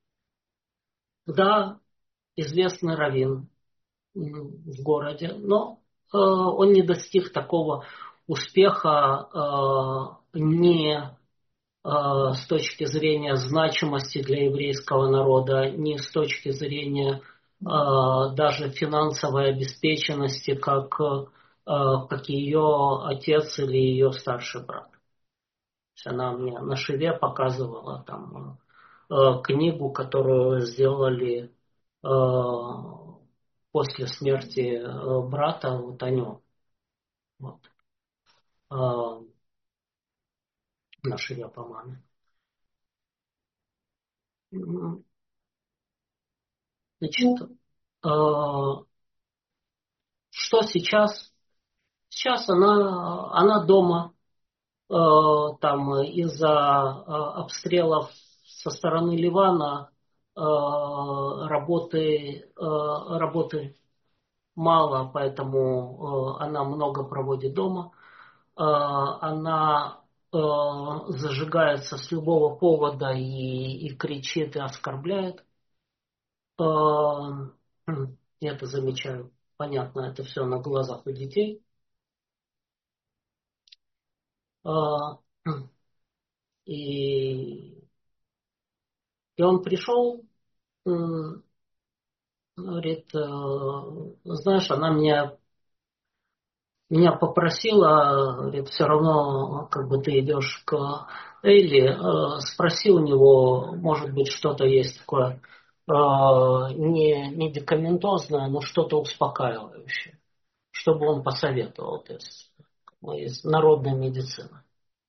да, известный раввин м, в городе, но э, он не достиг такого успеха э, ни э, с точки зрения значимости для еврейского народа, ни с точки зрения даже финансовой обеспеченности, как, как ее отец или ее старший брат. Она мне на шиве показывала там книгу, которую сделали после смерти брата, вот о нем. Вот. На шиве, по-моему. Значит, что сейчас? Сейчас она, она дома. Там из-за обстрелов со стороны Ливана работы, работы мало, поэтому она много проводит дома. Она зажигается с любого повода и, и кричит, и оскорбляет. Я это замечаю. Понятно, это все на глазах у детей. И, и он пришел, говорит, знаешь, она меня, меня попросила, говорит, все равно, как бы ты идешь к Элли, спроси у него, может быть, что-то есть такое не медикаментозное, но что-то успокаивающее, чтобы он посоветовал, то есть из народной медицины.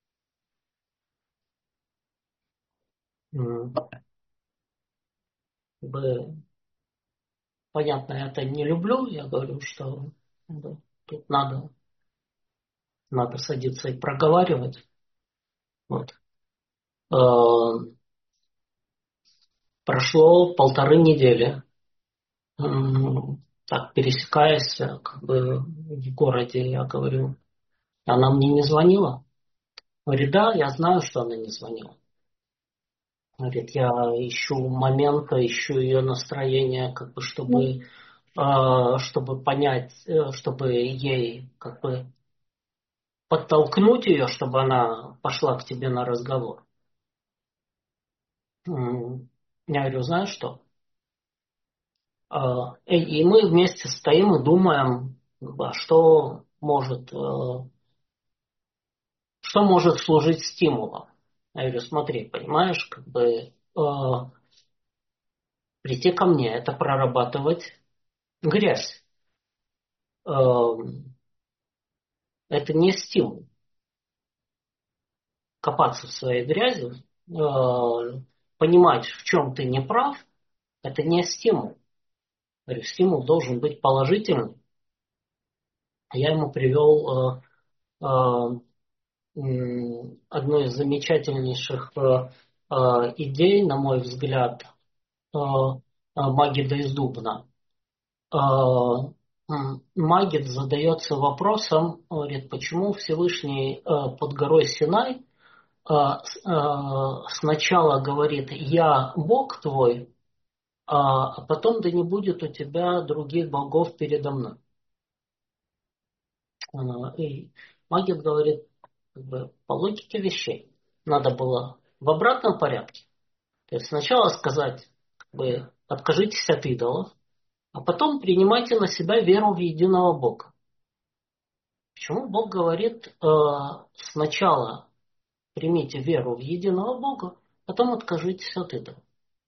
Бы, понятно, я это не люблю, я говорю, что да, тут надо, надо садиться и проговаривать. Вот. Э, прошло полторы недели. Э, так, пересекаясь как бы в городе, я говорю, она мне не звонила? Говорит, да, я знаю, что она не звонила. Говорит, я ищу момента, ищу ее настроение, как бы, чтобы, э, чтобы понять, э, чтобы ей, как бы, подтолкнуть ее, чтобы она пошла к тебе на разговор. Я говорю, знаешь что? И мы вместе стоим и думаем, что может, что может служить стимулом. Я говорю, смотри, понимаешь, как бы прийти ко мне, это прорабатывать грязь. Это не стимул. Копаться в своей грязи, понимать, в чем ты не прав, это не стимул. Говорю, стимул должен быть положительным. Я ему привел э, э, одну из замечательнейших э, э, идей, на мой взгляд, э, Магида из Дубна. Э, Магид задается вопросом, говорит, почему Всевышний э, под горой Синай э, э, сначала говорит «Я Бог твой», а потом «Да не будет у тебя других богов передо мной». И Магид говорит, как бы, по логике вещей, надо было в обратном порядке. То есть сначала сказать, как бы, откажитесь от идолов, а потом принимайте на себя веру в единого Бога. Почему Бог говорит, э, сначала примите веру в единого Бога, потом откажитесь от идолов.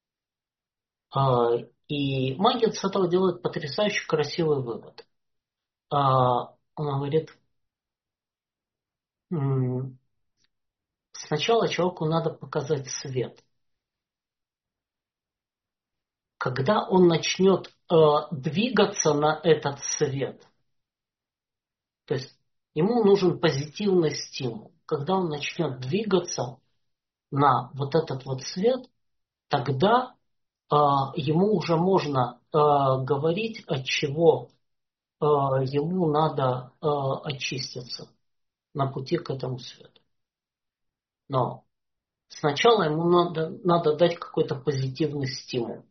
Э, и Магид с этого делает потрясающе красивый вывод. Э, он говорит, сначала человеку надо показать свет. Когда он начнет э, двигаться на этот свет, то есть ему нужен позитивный стимул. Когда он начнет двигаться на вот этот вот свет, тогда э, ему уже можно э, говорить, от чего э, ему надо э, очиститься на пути к этому свету. Но сначала ему надо, надо дать какой-то позитивный стимул.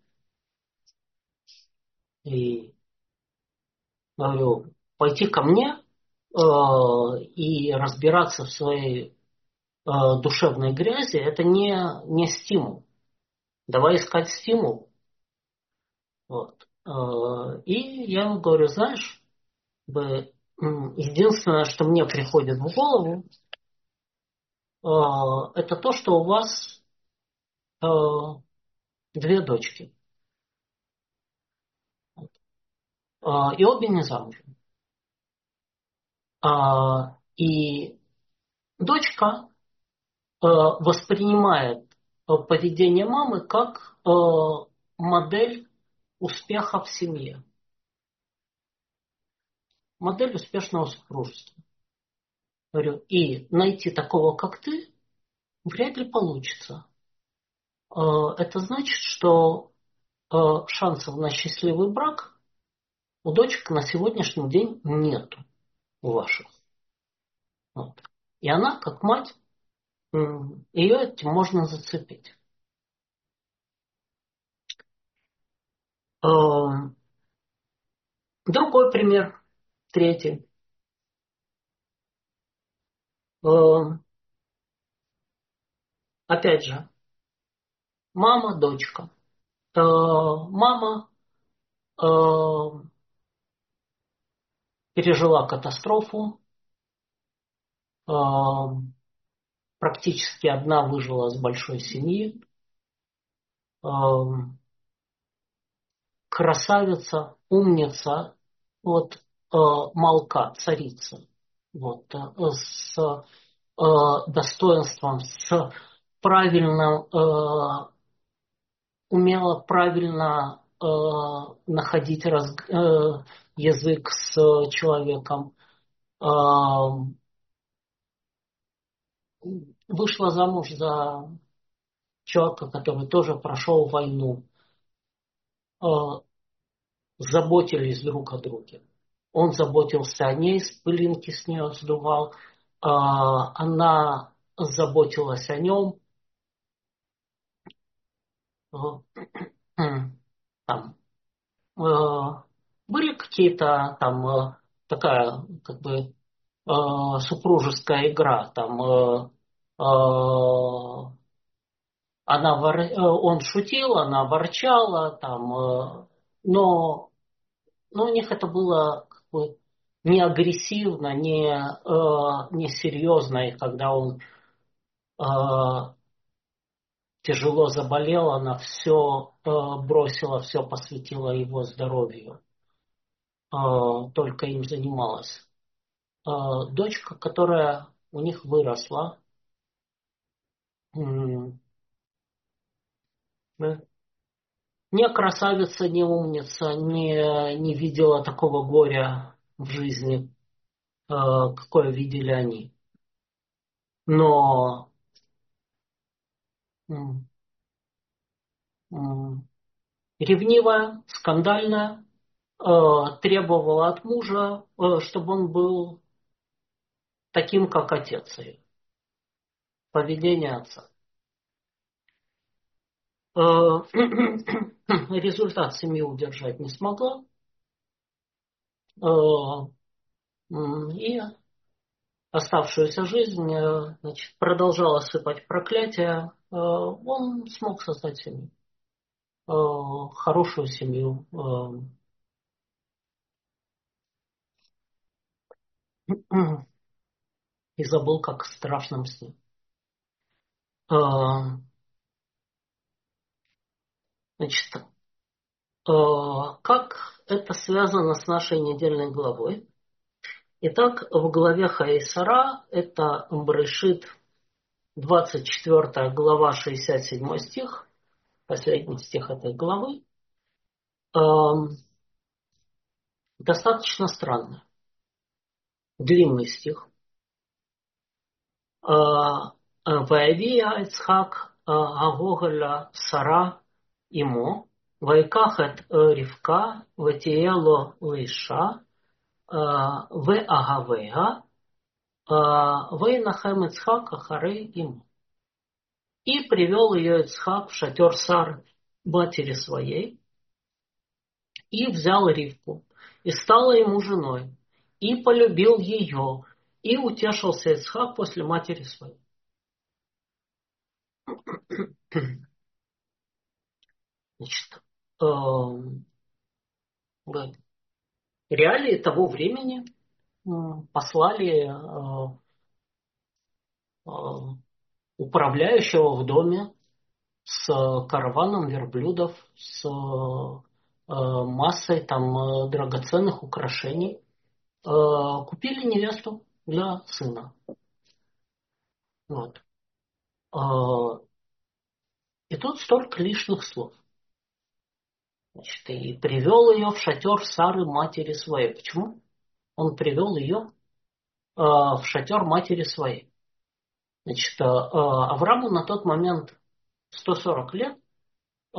И говорю, пойти ко мне э, и разбираться в своей э, душевной грязи, это не, не стимул. Давай искать стимул. Вот. И я ему говорю, знаешь, единственное, что мне приходит в голову, это то, что у вас две дочки. И обе не замужем. И дочка воспринимает поведение мамы как модель успеха в семье. Модель успешного супружества. Говорю, и найти такого, как ты, вряд ли получится. Это значит, что шансов на счастливый брак у дочек на сегодняшний день нету у ваших. Вот. И она, как мать, ее этим можно зацепить. Другой пример, третий. Опять же, мама, дочка. Мама пережила катастрофу, практически одна выжила с большой семьи. Красавица, умница, вот молка, царица, вот с достоинством, с правильным, умела правильно находить раз, язык с человеком, вышла замуж за человека, который тоже прошел войну, заботились друг о друге. Он заботился о ней, с пылинки с нее сдувал, она заботилась о нем. Там были какие-то там такая как бы супружеская игра, там она вор... он шутил, она ворчала, там, но, но у них это было как бы не агрессивно, не, не серьезно, и когда он тяжело заболел, она все бросила, все посвятила его здоровью, только им занималась. Дочка, которая у них выросла, не красавица, не умница, не, не видела такого горя в жизни, какое видели они. Но ревнивая, скандальная, требовала от мужа, чтобы он был таким, как отец ее. Поведение отца. Результат семьи удержать не смогла. И оставшуюся жизнь, значит, продолжала сыпать проклятия. Он смог создать семью. Хорошую семью. И забыл, как в страшном сне. Значит, как это связано с нашей недельной главой? Итак, в главе Хаисара, это Брешит, двадцать четвёртая глава, шестьдесят седьмой стих, последний стих этой главы, достаточно странный, длинный стих. Ваявия Ицхак Агогаля Сара имо, Вайкахет Ривка, Ватиело Лиша, В Агавега, Вейнахем Ицхак Ахарей имо. И привел ее Ицхак в шатер Сар, матери своей, и взял Ривку, и стала ему женой, и полюбил ее, и утешился Ицхак после матери своей. Значит, Да. Реалии того времени м, послали э, э, управляющего в доме с караваном верблюдов, с э, массой там э, драгоценных украшений. Э, Купили невесту для сына. Вот. Э, И тут столько лишних слов. Значит, и привел ее в шатер Сары, матери своей. Почему? Он привел ее э, в шатер матери своей. Значит, э, Аврааму на тот момент сто сорок лет, э,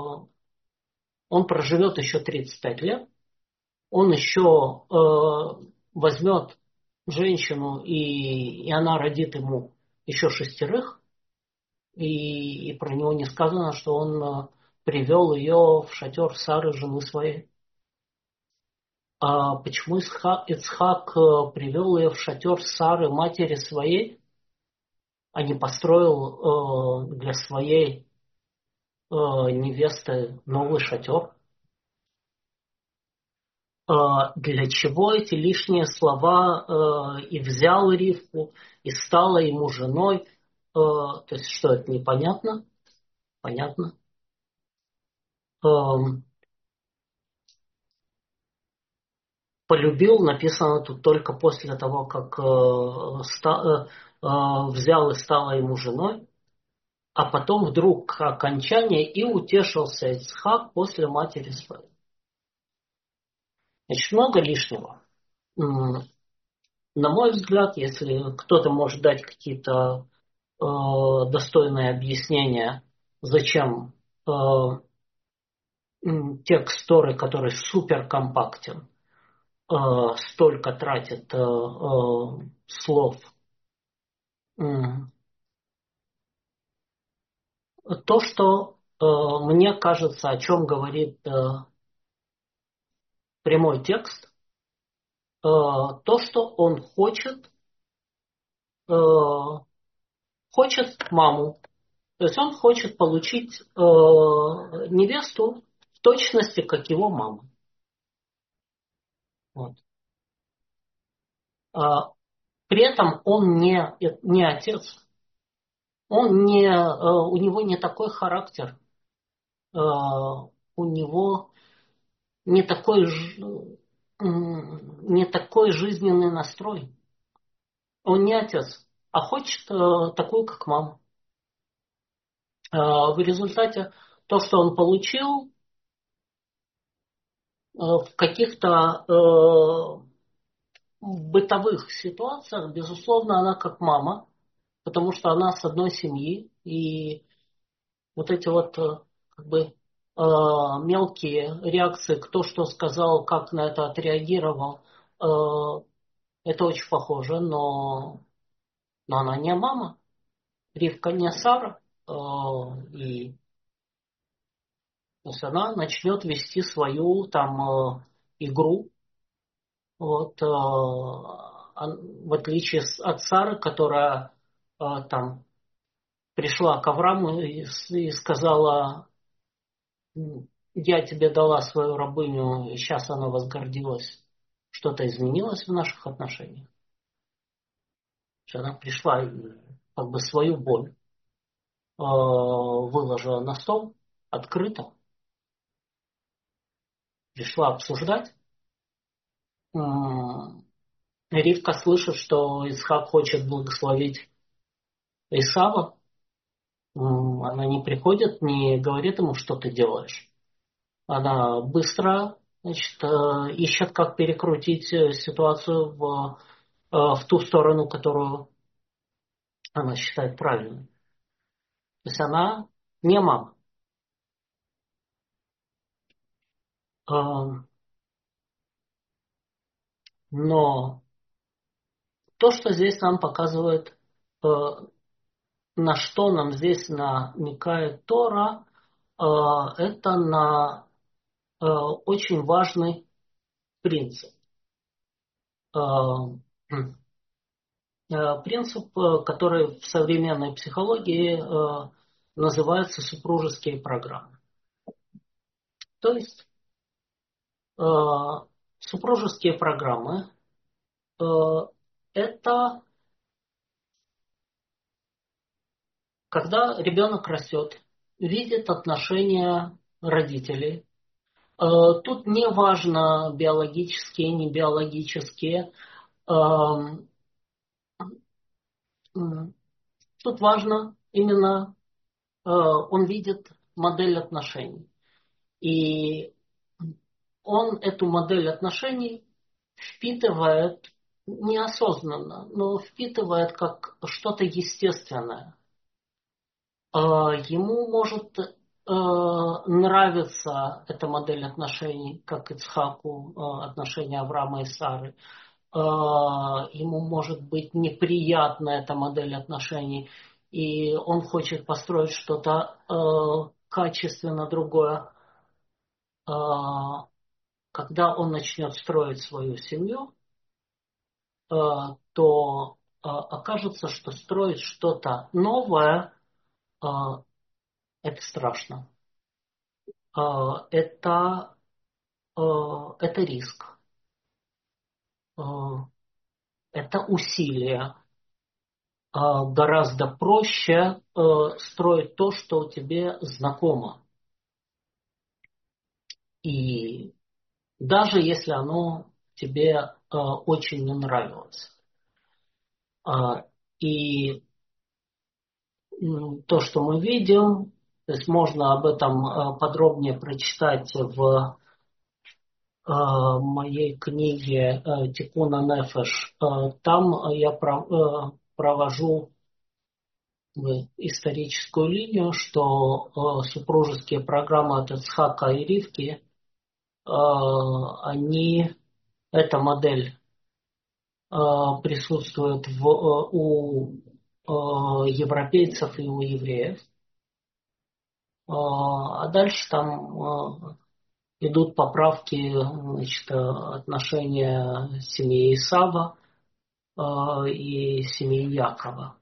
он проживет еще тридцать пять лет, он еще э, возьмет женщину, и, и она родит ему еще шестерых, и, и про него не сказано, что он э, привел ее в шатер Сары, жены своей. А почему Исхак, Ицхак э, привел ее в шатер Сары, матери своей, а не построил э, для своей э, невесты новый шатер? Э, для чего эти лишние слова э, «и взял Ривку, и стала ему женой»? Э, то есть, что это непонятно? Понятно. Эм, полюбил, написано тут только после того, как э, ста- э, э, взял и стала ему женой. А потом вдруг окончание «и утешился Ицхак после матери своей». Значит, много лишнего. М, На мой взгляд, если кто-то может дать какие-то э, достойные объяснения, зачем э, м, текст Торы, который супер компактен, э, столько тратит э, э, слов. М, То, что э, мне кажется, о чем говорит э, прямой текст, э, то, что он хочет, э, хочет маму. То есть он хочет получить э, невесту в точности, как его мама. Вот. А, при этом он не, не отец. Он не, э, у него не такой характер. Э, у него не такой, ж- м, не такой жизненный настрой. Он не отец, а хочет э, такую, как мама. Э, в результате то, что он получил, э, в каких-то э, бытовых ситуациях, безусловно, она как мама, потому что она с одной семьи, и вот эти вот э, как бы э, мелкие реакции, кто что сказал, как на это отреагировал, э, это очень похоже, но, но она не мама, Ривка не Сара, э, и то есть она начнет вести свою там э, игру, вот, э, он- в отличие с- от Сары, которая э, там пришла к Аврааму и, с- и сказала: «М, я тебе дала свою рабыню, и сейчас она возгордилась». Что-то изменилось в наших отношениях. Что она пришла и как бы свою боль э, выложила на стол открыто, пришла обсуждать. М, Ривка слышит, что Исхак хочет благословить Исава. М, Она не приходит, не говорит ему, что ты делаешь. Она быстро, значит, э, ищет, как перекрутить э, ситуацию в, э, в ту сторону, которую она считает правильной. То есть она не мама. Э, Но то, что здесь нам показывает, э, на что нам здесь намекает Тора, э, это на э, очень важный принцип. Э, э, Принцип, э, который в современной психологии э, называется супружеские программы. То есть Супружеские программы это когда ребенок растет, видит отношения родителей. Тут не важно биологические, не биологические. Тут важно именно, он видит модель отношений. И он эту модель отношений впитывает неосознанно, но впитывает как что-то естественное. Ему может нравиться эта модель отношений, как Ицхаку, отношения Авраама и Сары. Ему может быть неприятна эта модель отношений, и он хочет построить что-то качественно другое. Когда он начнет строить свою семью, то окажется, что строить что-то новое это страшно. Это, это риск. Это усилие. Гораздо проще строить то, что тебе знакомо. И даже если оно тебе очень не нравилось. И то, что мы видим, то есть можно об этом подробнее прочитать в моей книге Тикуна Нефеш. Там я провожу историческую линию, что супружеские программы от Ицхака и Ривки, они, эта модель присутствует в, у европейцев и у евреев. А дальше там идут поправки, значит, отношения семьи Исава и семьи Якова.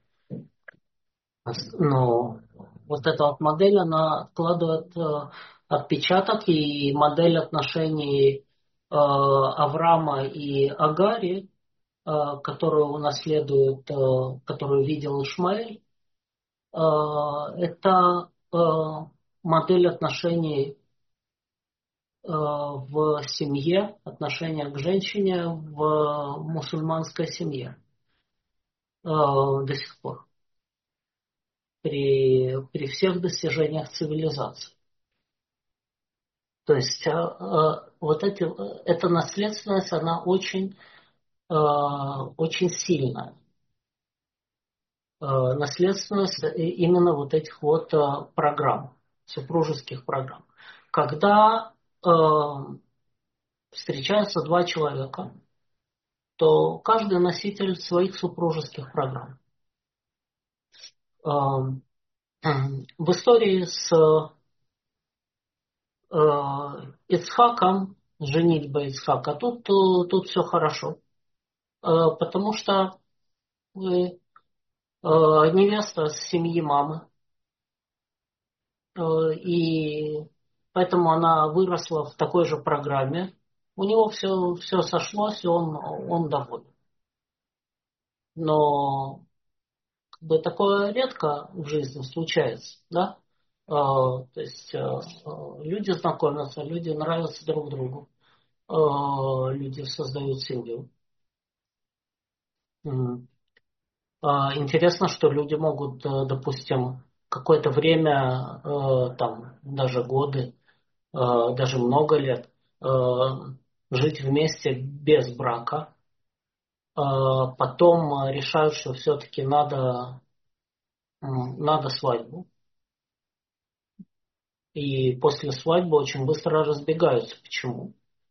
Но вот эта вот модель, она откладывает отпечаток, и модель отношений Авраама и Агари, которую унаследует, которую видел Ишмаэль, это модель отношений в семье, отношения к женщине в мусульманской семье до сих пор. При, при всех достижениях цивилизации. То есть вот эти, эта наследственность, она очень, очень сильная. Наследственность именно вот этих вот программ, супружеских программ. Когда встречаются два человека, то каждый носитель своих супружеских программ. В истории с Ицхаком, женитьба Ицхака, тут, тут все хорошо. Потому что невеста с семьи мамы. И поэтому она выросла в такой же программе. У него все, все сошлось, и он, он доволен. Но как бы такое редко в жизни случается, да? То есть люди знакомятся, люди нравятся друг другу, люди создают семью. Интересно, что люди могут, допустим, какое-то время, там, даже годы, даже много лет, жить вместе без брака. Потом решают, что все-таки надо, надо свадьбу. И после свадьбы очень быстро разбегаются. Почему?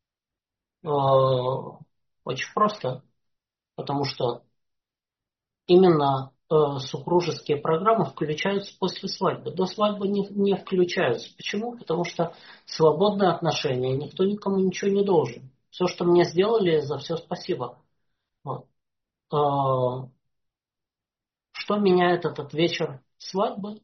Очень просто. Потому что именно супружеские программы включаются после свадьбы. До свадьбы не, не включаются. Почему? Потому что свободные отношения, никто никому ничего не должен. Все, что мне сделали, за все спасибо. Вот. Что меняет этот вечер свадьбы?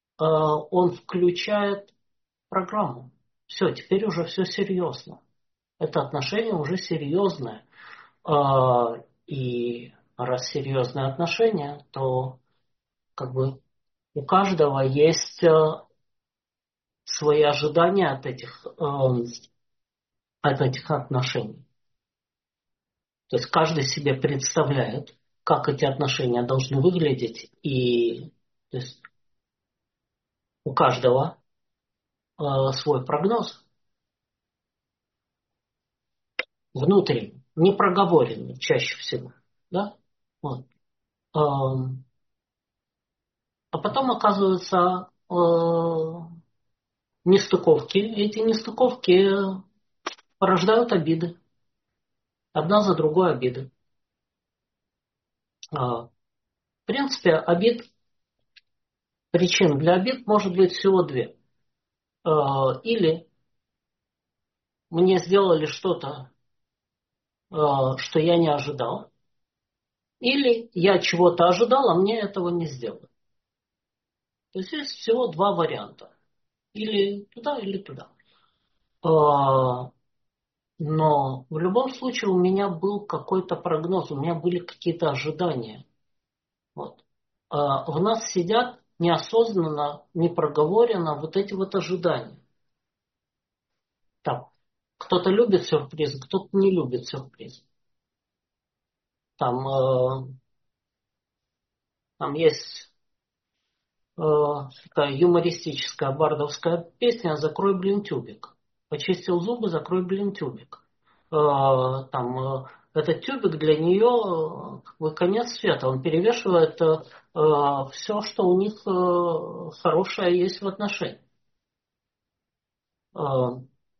Он включает программу. Все, теперь уже все серьезно. Это отношение уже серьезное. А, И раз серьезные отношения, то как бы у каждого есть э, свои ожидания от этих, эм, от этих отношений. То есть каждый себе представляет, как эти отношения должны выглядеть, и то есть у каждого э, свой прогноз внутренний, непроговоренный чаще всего, да? Вот. Эм, а потом оказывается э, нестыковки. Эти нестыковки порождают обиды, одна за другой обиды. Э, в принципе, обид, причин для обид может быть всего две. Э, или мне сделали что-то, э, что я не ожидал. Или я чего-то ожидал, а мне этого не сделали. То есть есть всего два варианта. Или туда, или туда. А, Но в любом случае у меня был какой-то прогноз, у меня были какие-то ожидания. Вот. А в нас сидят неосознанно, непроговоренно вот эти вот ожидания. Там, кто-то любит сюрпризы, кто-то не любит сюрпризы. Там, э, там есть э, такая юмористическая бардовская песня «Закрой, блин, тюбик». Почистил зубы, закрой, блин, тюбик. Э, там, э, этот тюбик для нее э, как бы конец света. Он перевешивает э, все, что у них э, хорошее есть в отношениях. Э,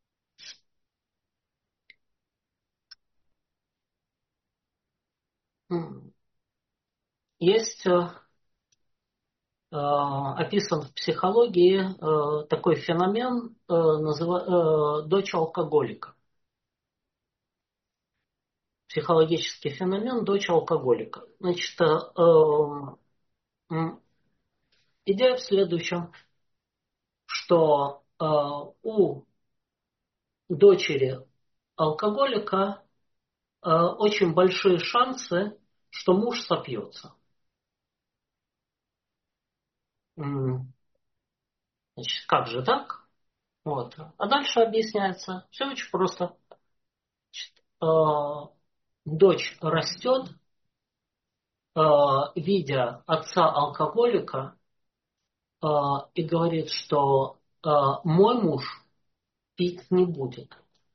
м, есть э, э, описан в психологии э, такой феномен, э, называ- э, дочь алкоголика. Психологический феномен дочь алкоголика. Значит, э, м, идея в следующем, что э, у дочери алкоголика э, очень большие шансы, что муж сопьется. М, Значит, как же так? Вот. А дальше объясняется. Все очень просто. Значит, э, дочь растет, э, видя отца алкоголика, э, и говорит, что э, мой муж пить не будет.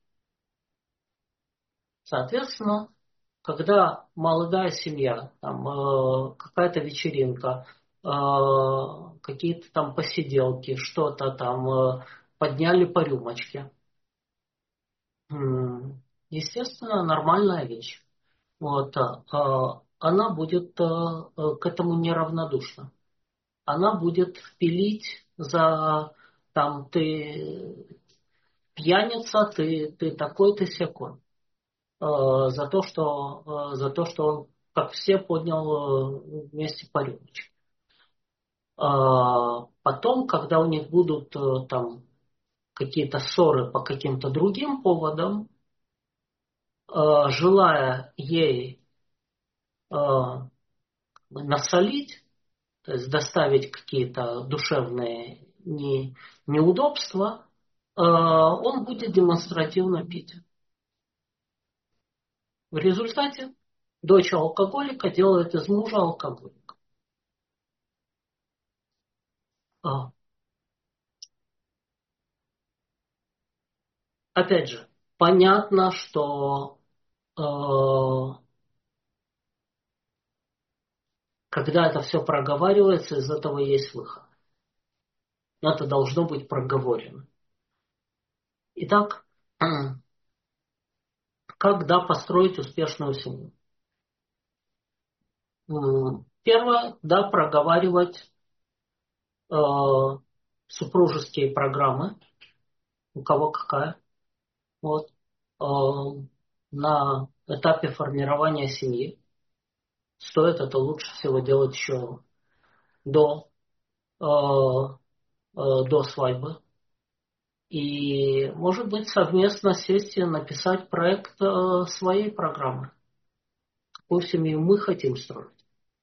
Соответственно, когда молодая семья, там, э, какая-то вечеринка, э, какие-то там посиделки, что-то там, э, подняли по рюмочке, м, естественно, нормальная вещь. Вот, э, она будет э, э, к этому неравнодушна. Она будет пилить за там ты пьяница, ты, ты такой, ты сякой. э, за то, что, э, за то, что он, как все, поднял э, вместе по рюмочке. А потом, когда у них будут э, там какие-то ссоры по каким-то другим поводам, э, желая ей э, насолить, то есть доставить какие-то душевные не, неудобства, э, он будет демонстративно пить. В результате дочь алкоголика делает из мужа алкоголика. А, Опять же, понятно, что э, когда это все проговаривается, из этого есть выход. Это должно быть проговорено. Итак, как да, построить успешную семью? М, Первое, да, проговаривать э, супружеские программы, у кого какая. Вот. Э, на этапе формирования семьи стоит это лучше всего делать еще до, э, э, до свадьбы. И, может быть, совместно сесть и написать проект э, своей программы. Какую семью мы хотим строить.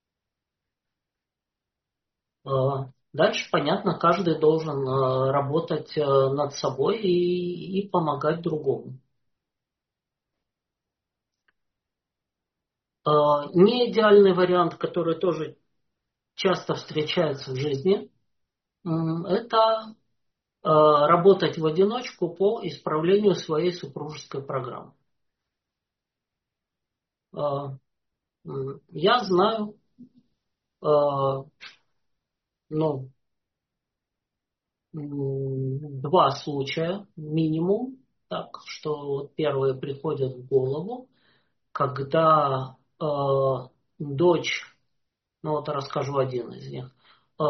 Э, Дальше, понятно, каждый должен э, работать э, над собой и, и помогать другому. Э, Не идеальный вариант, который тоже часто встречается в жизни, м, это э, работать в одиночку по исправлению своей супружеской программы. Э, м, Я знаю, э, ну, м, два случая минимум, так что вот первые приходят в голову, когда э, дочь, ну вот расскажу один из них, э,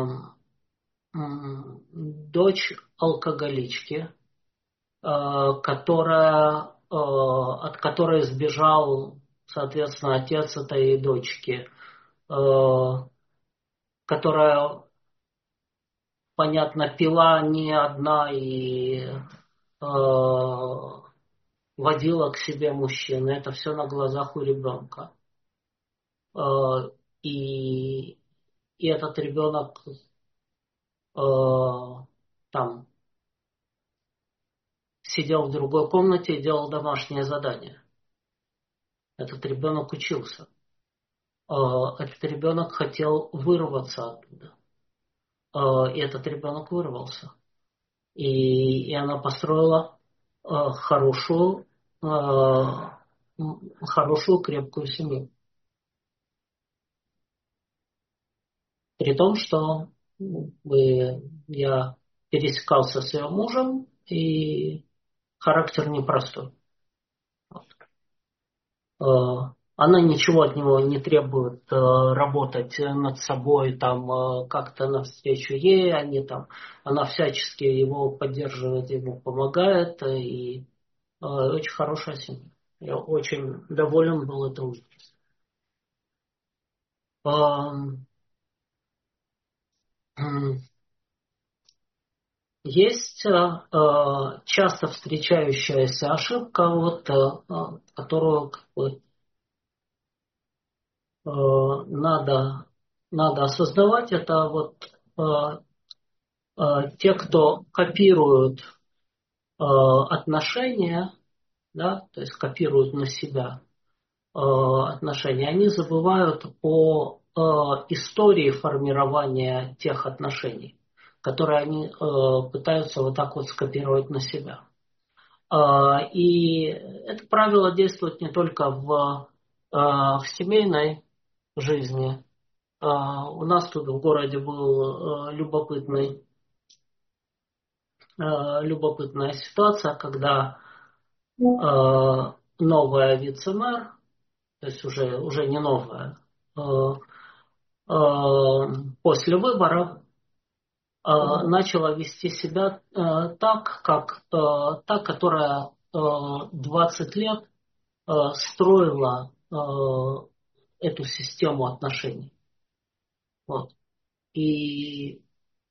м, дочь алкоголички, э, которая, э, от которой сбежал, соответственно, отец этой дочки, э, которая, понятно, пила не одна и э, водила к себе мужчин. Это все на глазах у ребенка. Э, и, и этот ребенок э, там сидел в другой комнате и делал домашнее задание. Этот ребенок учился. Э, этот ребенок хотел вырваться оттуда. Э, и этот ребенок вырвался. И, и она построила э, хорошую, э, хорошую крепкую семью. При том, что ну, мы- я пересекался с ее мужем, и характер непростой. Э, Она ничего от него не требует э, работать над собой, там э, как-то навстречу ей, они там, она всячески его поддерживает, ему помогает, э, и э, очень хорошая семья. Я очень доволен был это увидеть. Эм, м, Есть э, э, часто встречающаяся ошибка, вот, э, э, которую как бы, э, надо, надо осознавать, это вот э, э, те, кто копируют э, отношения, да, то есть копируют на себя э, отношения, они забывают о э, истории формирования тех отношений, которые они э, пытаются вот так вот скопировать на себя. Э, и это правило действует не только в, э, в семейной жизни. Э, у нас тут в городе был э, любопытный э, любопытная ситуация, когда э, новая вице-мэр, то есть уже, уже не новая, э, э, после выборов э, начала вести себя э, так, как э, та, которая э, двадцать лет э, строила э, эту систему отношений. Вот. И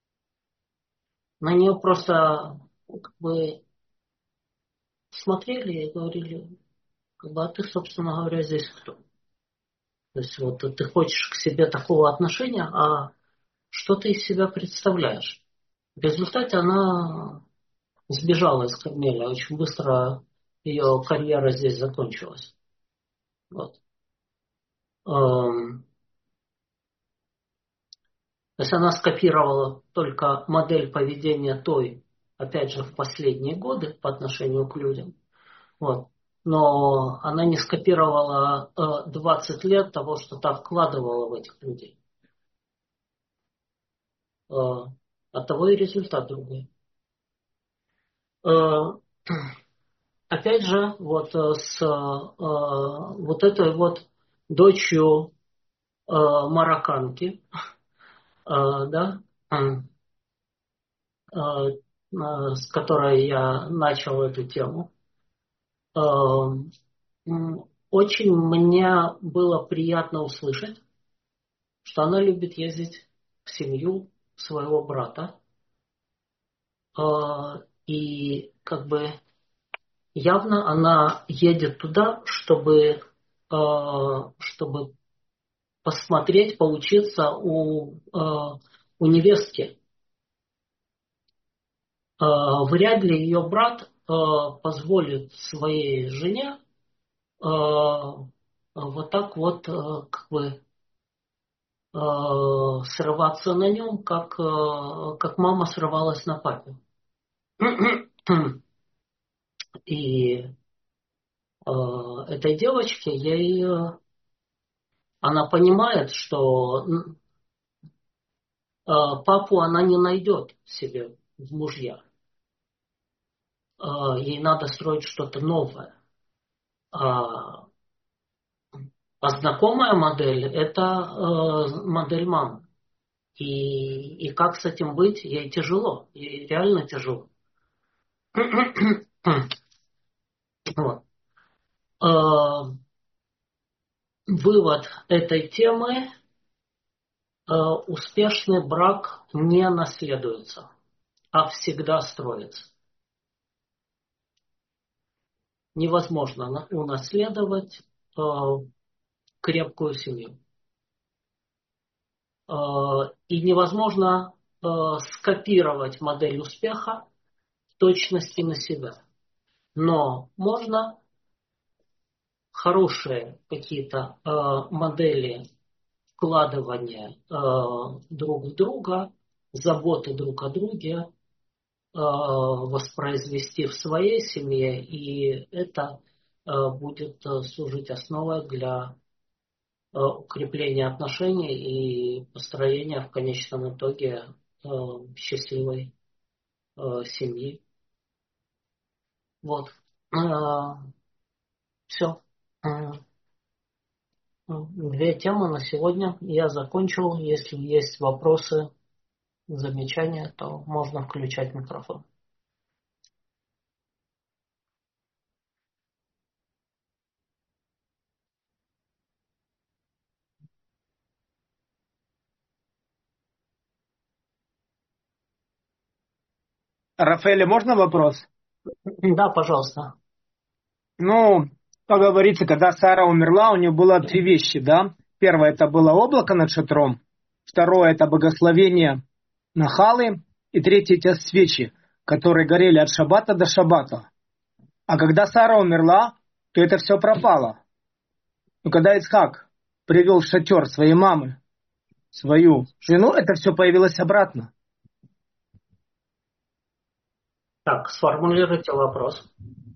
на нее просто ну, как бы смотрели и говорили, как бы, а ты, собственно говоря, здесь кто? То есть вот ты хочешь к себе такого отношения, а что ты из себя представляешь? В результате она сбежала из Кармеля. Очень быстро ее карьера здесь закончилась. Вот. Эм, То есть она скопировала только модель поведения той, опять же, в последние годы по отношению к людям. Вот. Но она не скопировала э, двадцать лет того, что та вкладывала в этих людей. Э, От того и результат другой. Э, Опять же, вот э, с э, вот этой вот дочью э, марокканки, э, да, э, э, с которой я начал эту тему, э, м, очень мне было приятно услышать, что она любит ездить в семью своего брата. Э, И как бы явно она едет туда, чтобы, чтобы посмотреть, поучиться у, у невестки. Вряд ли ее брат позволит своей жене вот так вот как бы срываться на нем, как, как мама срывалась на папе. И этой девочке, ей, она понимает, что папу она не найдет себе в мужья. Ей надо строить что-то новое. А, а знакомая модель – это модель мамы. И, и как с этим быть, ей тяжело, ей реально тяжело. Вот. Вывод этой темы – успешный брак не наследуется, а всегда строится. Невозможно унаследовать крепкую семью. И невозможно скопировать модель успеха в точности на себя. Но можно хорошие какие-то модели вкладывания друг в друга, заботы друг о друге воспроизвести в своей семье, и это будет служить основой для укрепления отношений и построения в конечном итоге счастливой семьи. Вот. Все. Две темы на сегодня. Я закончил. Если есть вопросы, замечания, то можно включать микрофон.
Рафаэль, можно вопрос?
Да, пожалуйста.
Ну, как говорится, когда Сара умерла, у нее было три вещи, да? Первое, это было облако над шатром. Второе, это благословение Нахалы. И третье, это свечи, которые горели от шаббата до шаббата. А когда Сара умерла, то это все пропало. Но когда Ицхак привел в шатер своей мамы, свою жену, это все появилось обратно.
Так, сформулируйте вопрос.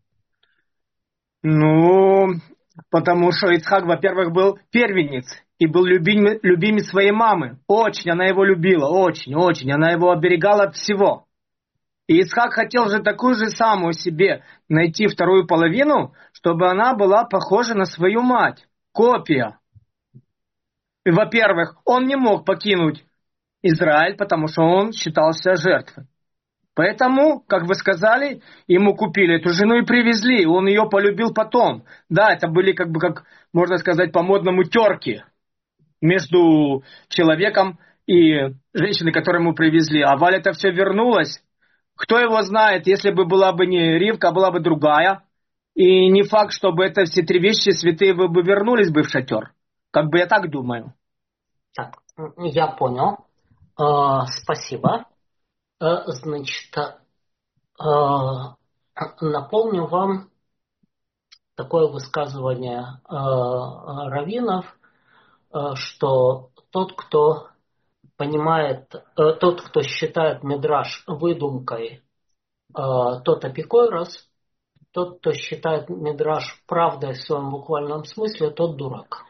Ну, потому что Ицхак, во-первых, был первенец и был любим, любимец своей мамы. Очень она его любила, очень, очень. Она его оберегала от всего. И Ицхак хотел же такую же самую себе найти вторую половину, чтобы она была похожа на свою мать. Копия. И, во-первых, он не мог покинуть Израиль, потому что он считался жертвой. Поэтому, как вы сказали, ему купили эту жену и привезли. Он ее полюбил потом. Да, это были, как бы, как можно сказать, по-модному терки между человеком и женщиной, которую ему привезли. А Валь это все вернулось. Кто его знает, если бы была бы не Ривка, а была бы другая. И не факт, чтобы это все три вещи святые вы бы вернулись бы в шатер. Как бы я так думаю.
Так, я понял. Э, спасибо. Э, значит, э, напомню вам такое высказывание э, раввинов, э, что тот, кто понимает, э, тот, кто считает мидраш выдумкой, э, тот апикойрос, тот, кто считает мидраш правдой в своем буквальном смысле, тот дурак.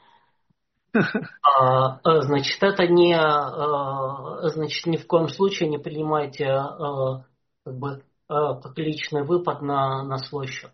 А, значит, это не, значит, ни в коем случае не принимайте как бы, как личный выпад на, на свой счет.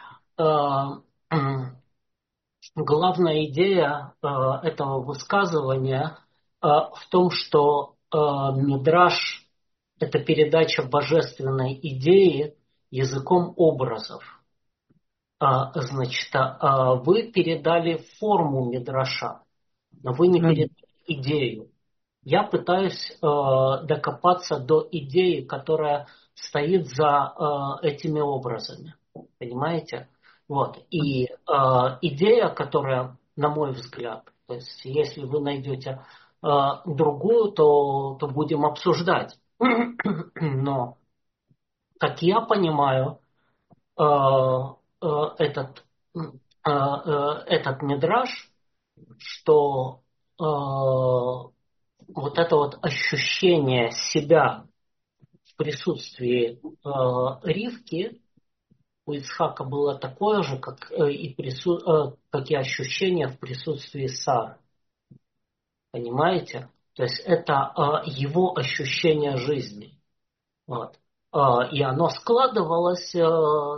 Главная идея этого высказывания в том, что мидраш – это передача божественной идеи языком образов. Значит, вы передали форму мидраша, но вы не передали идею. Я пытаюсь э, докопаться до идеи, которая стоит за э, этими образами. Понимаете? Вот. И э, идея, которая, на мой взгляд, то есть если вы найдете э, другую, то, то будем обсуждать. Но, как я понимаю, э, э, этот, э, э, этот мидраш, что э, вот это вот ощущение себя в присутствии э, Ривки у Ицхака было такое же, как, э, и, прису... э, как и ощущение в присутствии Сары. Понимаете? То есть это э, его ощущение жизни. Вот. Э, и оно складывалось э,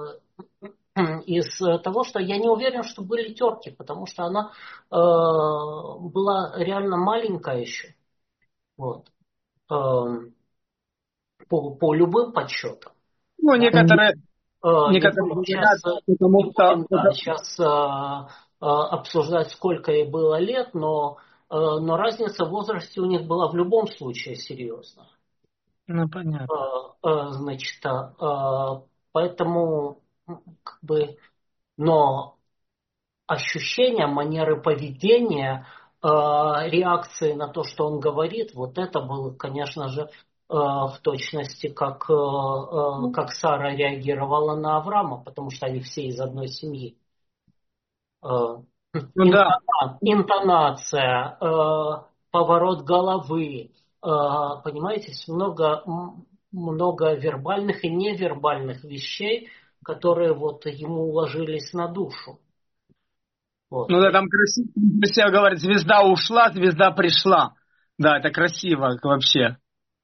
из того, что я не уверен, что были терки, потому что она э, была реально маленькая еще. Вот. Э, по, по любым подсчетам.
Ну,
Да?
некоторые,
Э, не
некоторые
будем сейчас,
говорят, потому
не
что
будем да,
это-
сейчас э, э, обсуждать, сколько ей было лет, но, э, но разница в возрасте у них была в любом случае серьезная.
ну,
Э,
понятно.
э, значит, э, поэтому, м, как бы, но ощущения, манеры поведения, э, реакции на то, что он говорит, вот это было, конечно же, э, в точности, как, э, э, как Сара реагировала на Авраама, потому что они все из одной семьи. Э,
Ну да.
интона- интонация, э, поворот головы, э, понимаете, есть много, м, много вербальных и невербальных вещей, которые вот ему уложились на душу. Вот.
Ну да, там красиво, красиво говорят, звезда ушла, звезда пришла. Да, это красиво вообще.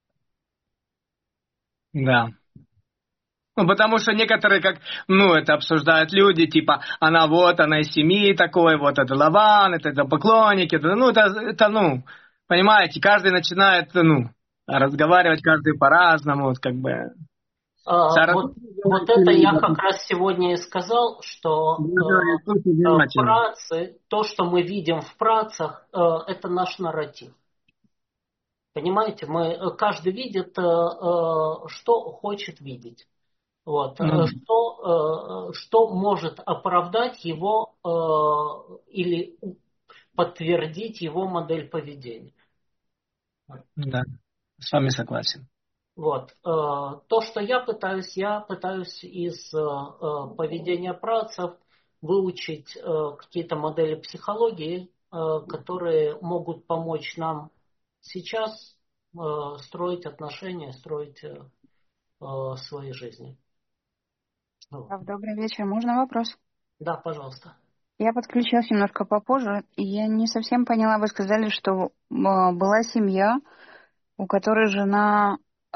Да. Ну, потому что некоторые, как, ну, это обсуждают люди, типа, она вот, она из семьи такой, вот это Лаван, это, это поклонники, это, ну, это, это, ну, понимаете, каждый начинает, ну, разговаривать, каждый по-разному, вот, как бы.
А,
Сара,
вот, вот это я как раз сегодня и сказал, что
слушай
э, э,
внимательно.
працы, то, что мы видим в працах, э, это наш нарратив. Понимаете, мы, э, каждый видит, э, э, что хочет видеть. Вот,
Ну,
э, что, э, что может оправдать его э, или подтвердить его модель поведения.
да, с вами согласен.
Вот. э, То, что я пытаюсь, я пытаюсь из э, э, поведения працев выучить э, какие-то модели психологии, э, которые могут помочь нам сейчас э, строить отношения, строить э, э, свои жизни. Вот.
Рав, добрый вечер. Можно вопрос?
Да, пожалуйста.
Я подключилась немножко попозже, и я не совсем поняла. Вы сказали, что э, была семья, у которой жена э,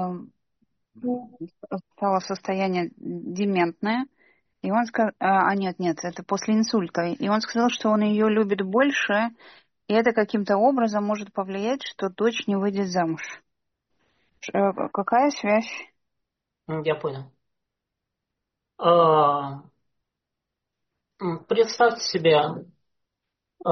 стала в состоянии дементное, и он сказал, а, а нет, нет, это после инсульта, и он сказал, что он ее любит больше, и это каким-то образом может повлиять, что дочь не выйдет замуж. Ш- э, Какая связь?
М, Я понял. Э, м, Представьте себе, э,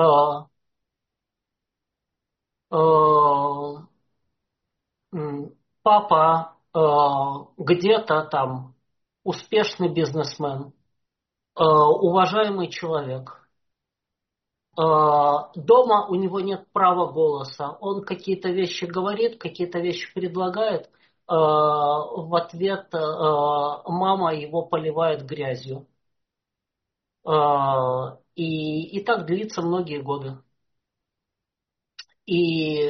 э, м, папа э, где-то там успешный бизнесмен, э, уважаемый человек. Э, дома у него нет права голоса. Он какие-то вещи говорит, какие-то вещи предлагает. Э, в ответ э, мама его поливает грязью. Э, и, и так длится многие годы. И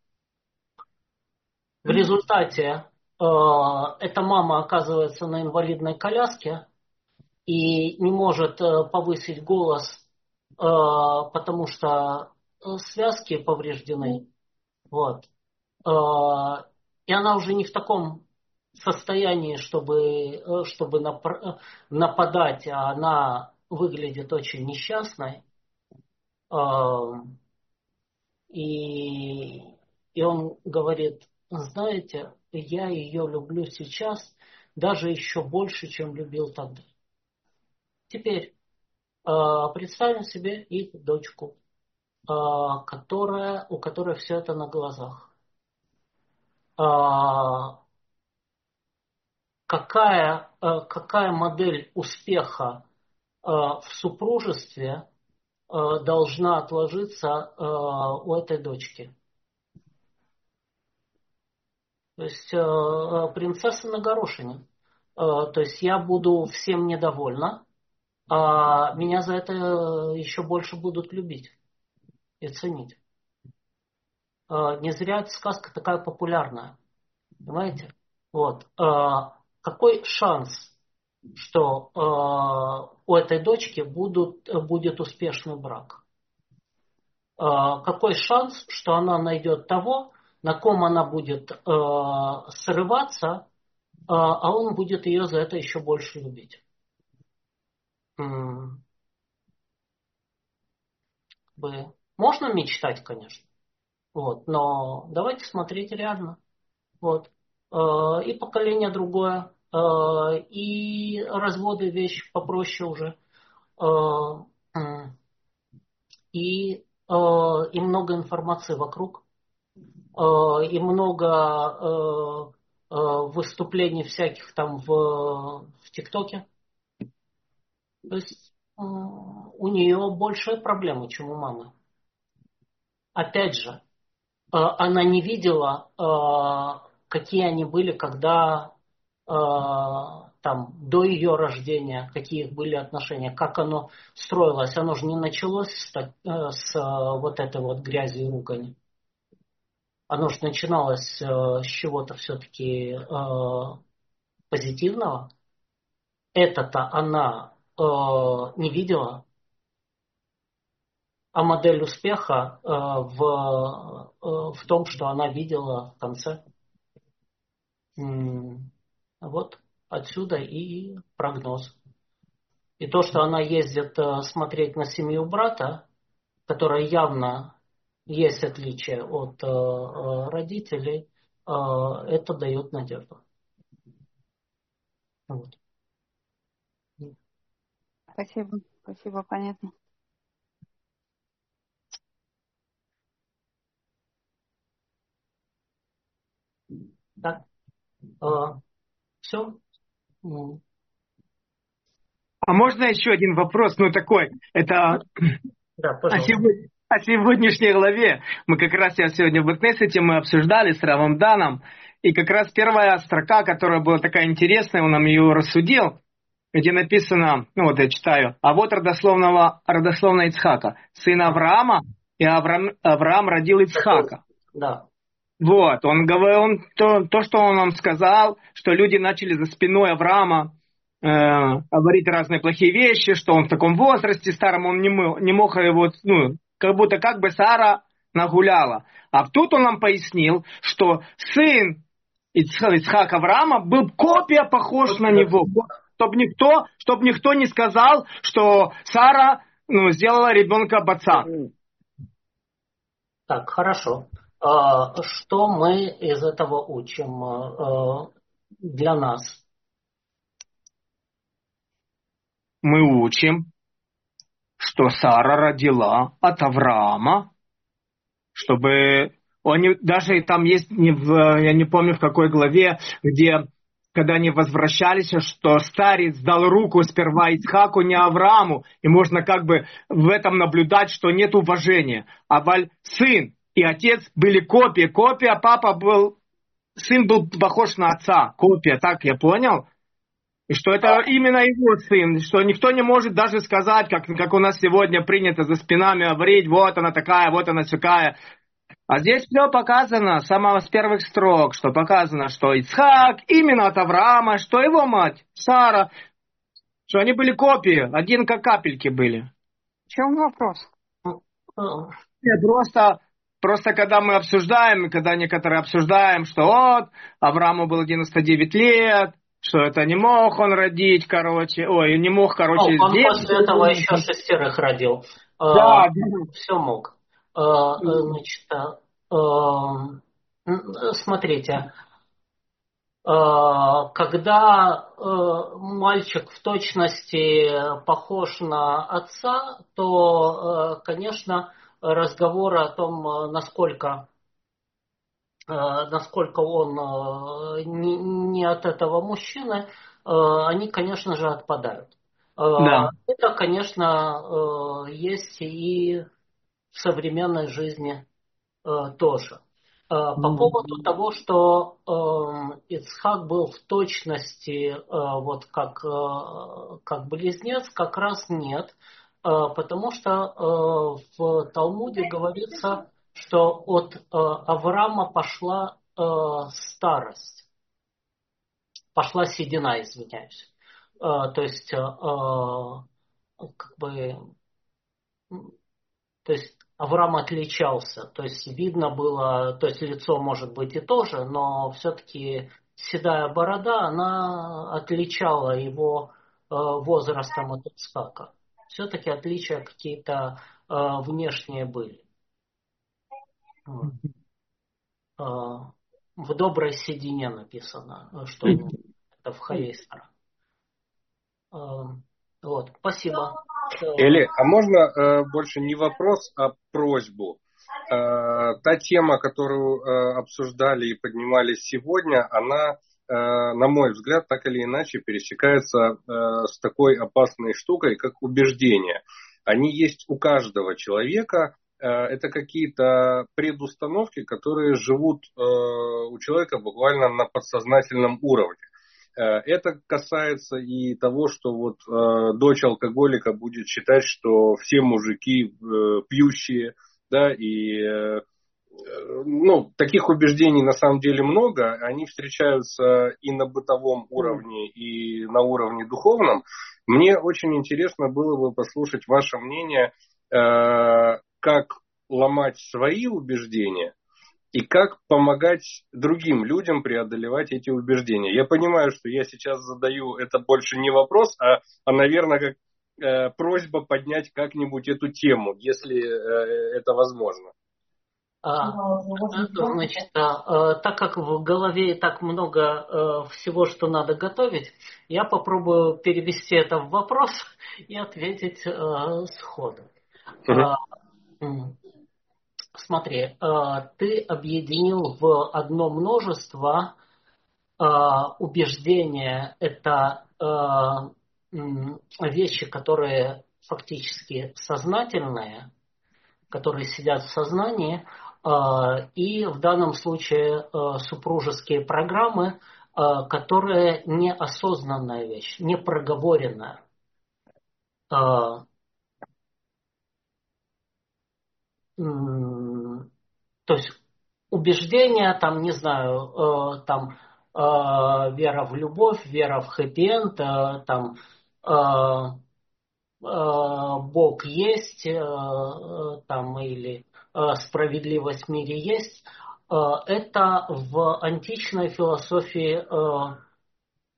в результате э, эта мама оказывается на инвалидной коляске и не может э, повысить голос, э, потому что э, связки повреждены. Вот. Э, и она уже не в таком состоянии, чтобы, э, чтобы напр- нападать, а она выглядит очень несчастной. Э, и, и он говорит, знаете, я ее люблю сейчас даже еще больше, чем любил тогда. Теперь э, представим себе их дочку, э, которая, у которой все это на глазах. Э, какая, какая модель успеха в супружестве должна отложиться у этой дочки. То есть принцесса на горошине. То есть я буду всем недовольна, а меня за это еще больше будут любить и ценить. Не зря эта сказка такая популярная. Понимаете? Вот. Какой шанс, что у этой дочки будут, будет успешный брак? Какой шанс, что она найдет того, на ком она будет срываться, а он будет ее за это еще больше любить? Можно мечтать, конечно. Вот, но давайте смотреть реально. Вот. И поколение другое, и разводы вещь попроще уже, и, и много информации вокруг, и много выступлений всяких там в, в ТикТоке. То есть у нее больше проблемы, чем у мамы. Опять же, она не видела, какие они были, когда там до ее рождения, какие их были отношения, как оно строилось. Оно же не началось с, с вот этой вот грязи и ругани. Оно же начиналось с чего-то все-таки позитивного. Это-то она не видела. А модель успеха э, в, э, в том, что она видела в конце. М-м, вот отсюда и прогноз. И то, что она ездит э, смотреть на семью брата, которая явно есть отличие от э, э, родителей, э, это дает надежду. Вот.
Спасибо, спасибо, понятно.
Так, э, все.
А можно еще один вопрос, ну такой, это
Да,
о, сегодня, о сегодняшней главе. Мы как раз я сегодня в Бетнесете мы обсуждали с Равом Даном, и как раз первая строка, которая была такая интересная, он нам ее рассудил, где написано, ну вот я читаю, а вот родословного, родословная Ицхака, сына Авраама, и Авраам, Авраам родил Ицхака.
Да.
Вот, он говорил, он, то, то, что он нам сказал, что люди начали за спиной Авраама э, говорить разные плохие вещи, что он в таком возрасте старом, он не, мог, не мог его, ну, как будто как бы Сара нагуляла. А тут он нам пояснил, что сын Ицхак Авраама был копия похож на него. Чтобы никто, чтоб никто не сказал, что Сара ну, сделала ребенка об отца.
Так, хорошо. Что мы из этого учим для нас?
Мы учим, что Сара родила от Авраама, чтобы... Они, даже там есть, не в, я не помню в какой главе, где, когда они возвращались, что старец дал руку сперва Ицхаку, не Аврааму, и можно как бы в этом наблюдать, что нет уважения. А валь сын и отец были копии. Копия, папа был, сын был похож на отца. Копия, так я понял? И что это именно его сын. Что никто не может даже сказать, как, как у нас сегодня принято за спинами говорить, вот она такая, вот она такая. А здесь все показано, с самого с первых строк, что показано, что Ицхак именно от Авраама, что его мать, Сара, что они были копии, один как капельки были.
В чем вопрос?
Нет, просто, просто когда мы обсуждаем, когда некоторые обсуждаем, что вот, Аврааму было девяносто девять лет, что это не мог он родить, короче, ой, не мог, короче,
он
здесь...
после этого еще шестерых родил.
Да,
а, все мог. А, значит, а, смотрите, когда мальчик в точности похож на отца, то, конечно, разговоры о том, насколько насколько он не, не от этого мужчины, они, конечно же, отпадают.
Да.
Это, конечно, есть и в современной жизни тоже. По поводу того, что Ицхак был в точности вот как, как близнец, как раз нет, потому что в Талмуде говорится, что от Авраама пошла старость, пошла седина, извиняюсь. То есть, как бы, то есть Авраам отличался, то есть видно было, то есть лицо может быть и то же, но все-таки седая борода, она отличала его возрастом от Ицхака. Все-таки отличия какие-то внешние были. В доброй седине написано, что это в Хаейсара. Вот, спасибо.
Эли, а можно э, больше не вопрос, а просьбу? Э, та тема, которую э, обсуждали и поднимали сегодня, она, э, на мой взгляд, так или иначе пересекается э, с такой опасной штукой, как убеждения. Они есть у каждого человека. Э, это какие-то предустановки, которые живут э, у человека буквально на подсознательном уровне. Это касается и того, что вот э, дочь алкоголика будет считать, что все мужики э, пьющие, да, и э, ну, таких убеждений на самом деле много, они встречаются и на бытовом уровне, и на уровне духовном. Мне очень интересно было бы послушать ваше мнение, э, как ломать свои убеждения, и как помогать другим людям преодолевать эти убеждения. Я понимаю, что я сейчас задаю это больше не вопрос, а, а наверное, как э, просьба поднять как-нибудь эту тему, если э, это возможно.
А, значит, а, так как в голове и так много а, всего, что надо готовить, я попробую перевести это в вопрос и ответить а, сходу.
Угу.
А, Смотри, ты объединил в одно множество убеждения. Это вещи, которые фактически сознательные, которые сидят в сознании, и в данном случае супружеские программы, которые неосознанная вещь, непроговоренная. То есть убеждения, там, не знаю, э, там, э, вера в любовь, вера в хэппи-энд, э, там, э, э, Бог есть, э, там, или э, справедливость в мире есть, э, это в античной философии, э, э,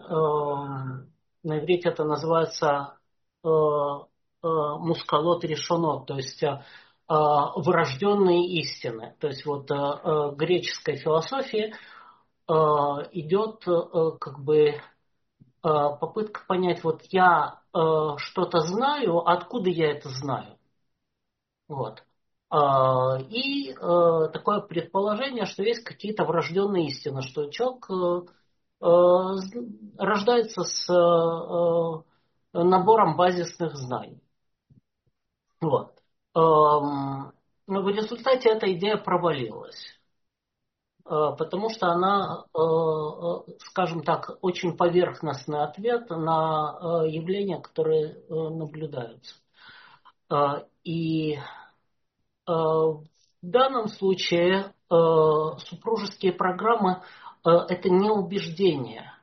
на иврите это называется э, э, мускалот решонот, то есть э, врожденные истины. То есть вот э, греческой философии э, идет э, как бы э, попытка понять, вот я э, что-то знаю, откуда я это знаю. Вот. Э, и э, такое предположение, что есть какие-то врожденные истины, что человек э, э, рождается с э, набором базисных знаний. Вот. Эм, Но в результате эта идея провалилась, потому что она, скажем так, очень поверхностный ответ на явления, которые наблюдаются. И в данном случае супружеские программы – это не убеждение.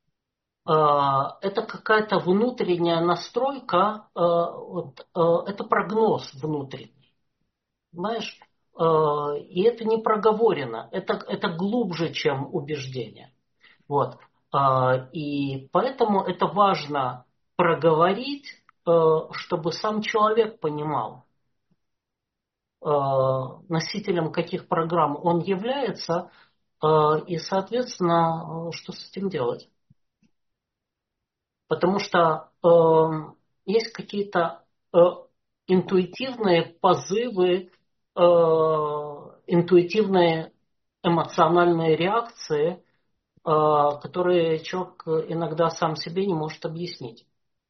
Это какая-то внутренняя настройка, это прогноз внутренний. Знаешь, и это не проговорено, это, это глубже, чем убеждение. Вот. И поэтому это важно проговорить, чтобы сам человек понимал, носителем каких программ он является, и, соответственно, что с этим делать. Потому что есть какие-то интуитивные позывы, интуитивные эмоциональные реакции, которые человек иногда сам себе не может объяснить.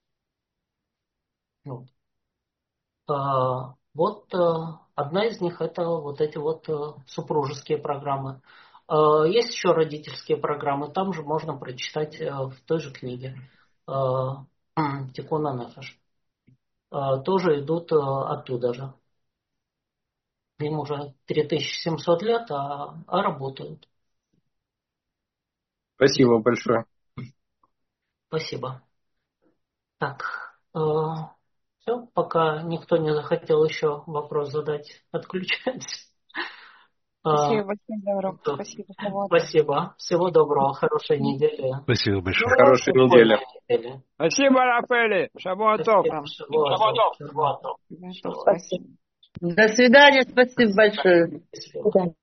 Вот, вот одна из них это вот эти вот супружеские программы. Есть еще родительские программы, там же можно прочитать в той же книге Тикун ха-нефеш. Тоже идут оттуда же. Им уже три тысячи семьсот лет, а, а работают.
Спасибо большое.
Спасибо. Так, э, все, пока никто не захотел еще вопрос задать, отключаемся.
Спасибо большое, Даврок. Спасибо.
Спасибо. Всего доброго, хорошей недели.
Спасибо большое.
Хорошей недели.
недели.
Спасибо, Рафаэль. Шавуатов.
Шавуатов.
Спасибо.
До свидания, спасибо большое.
До свидания.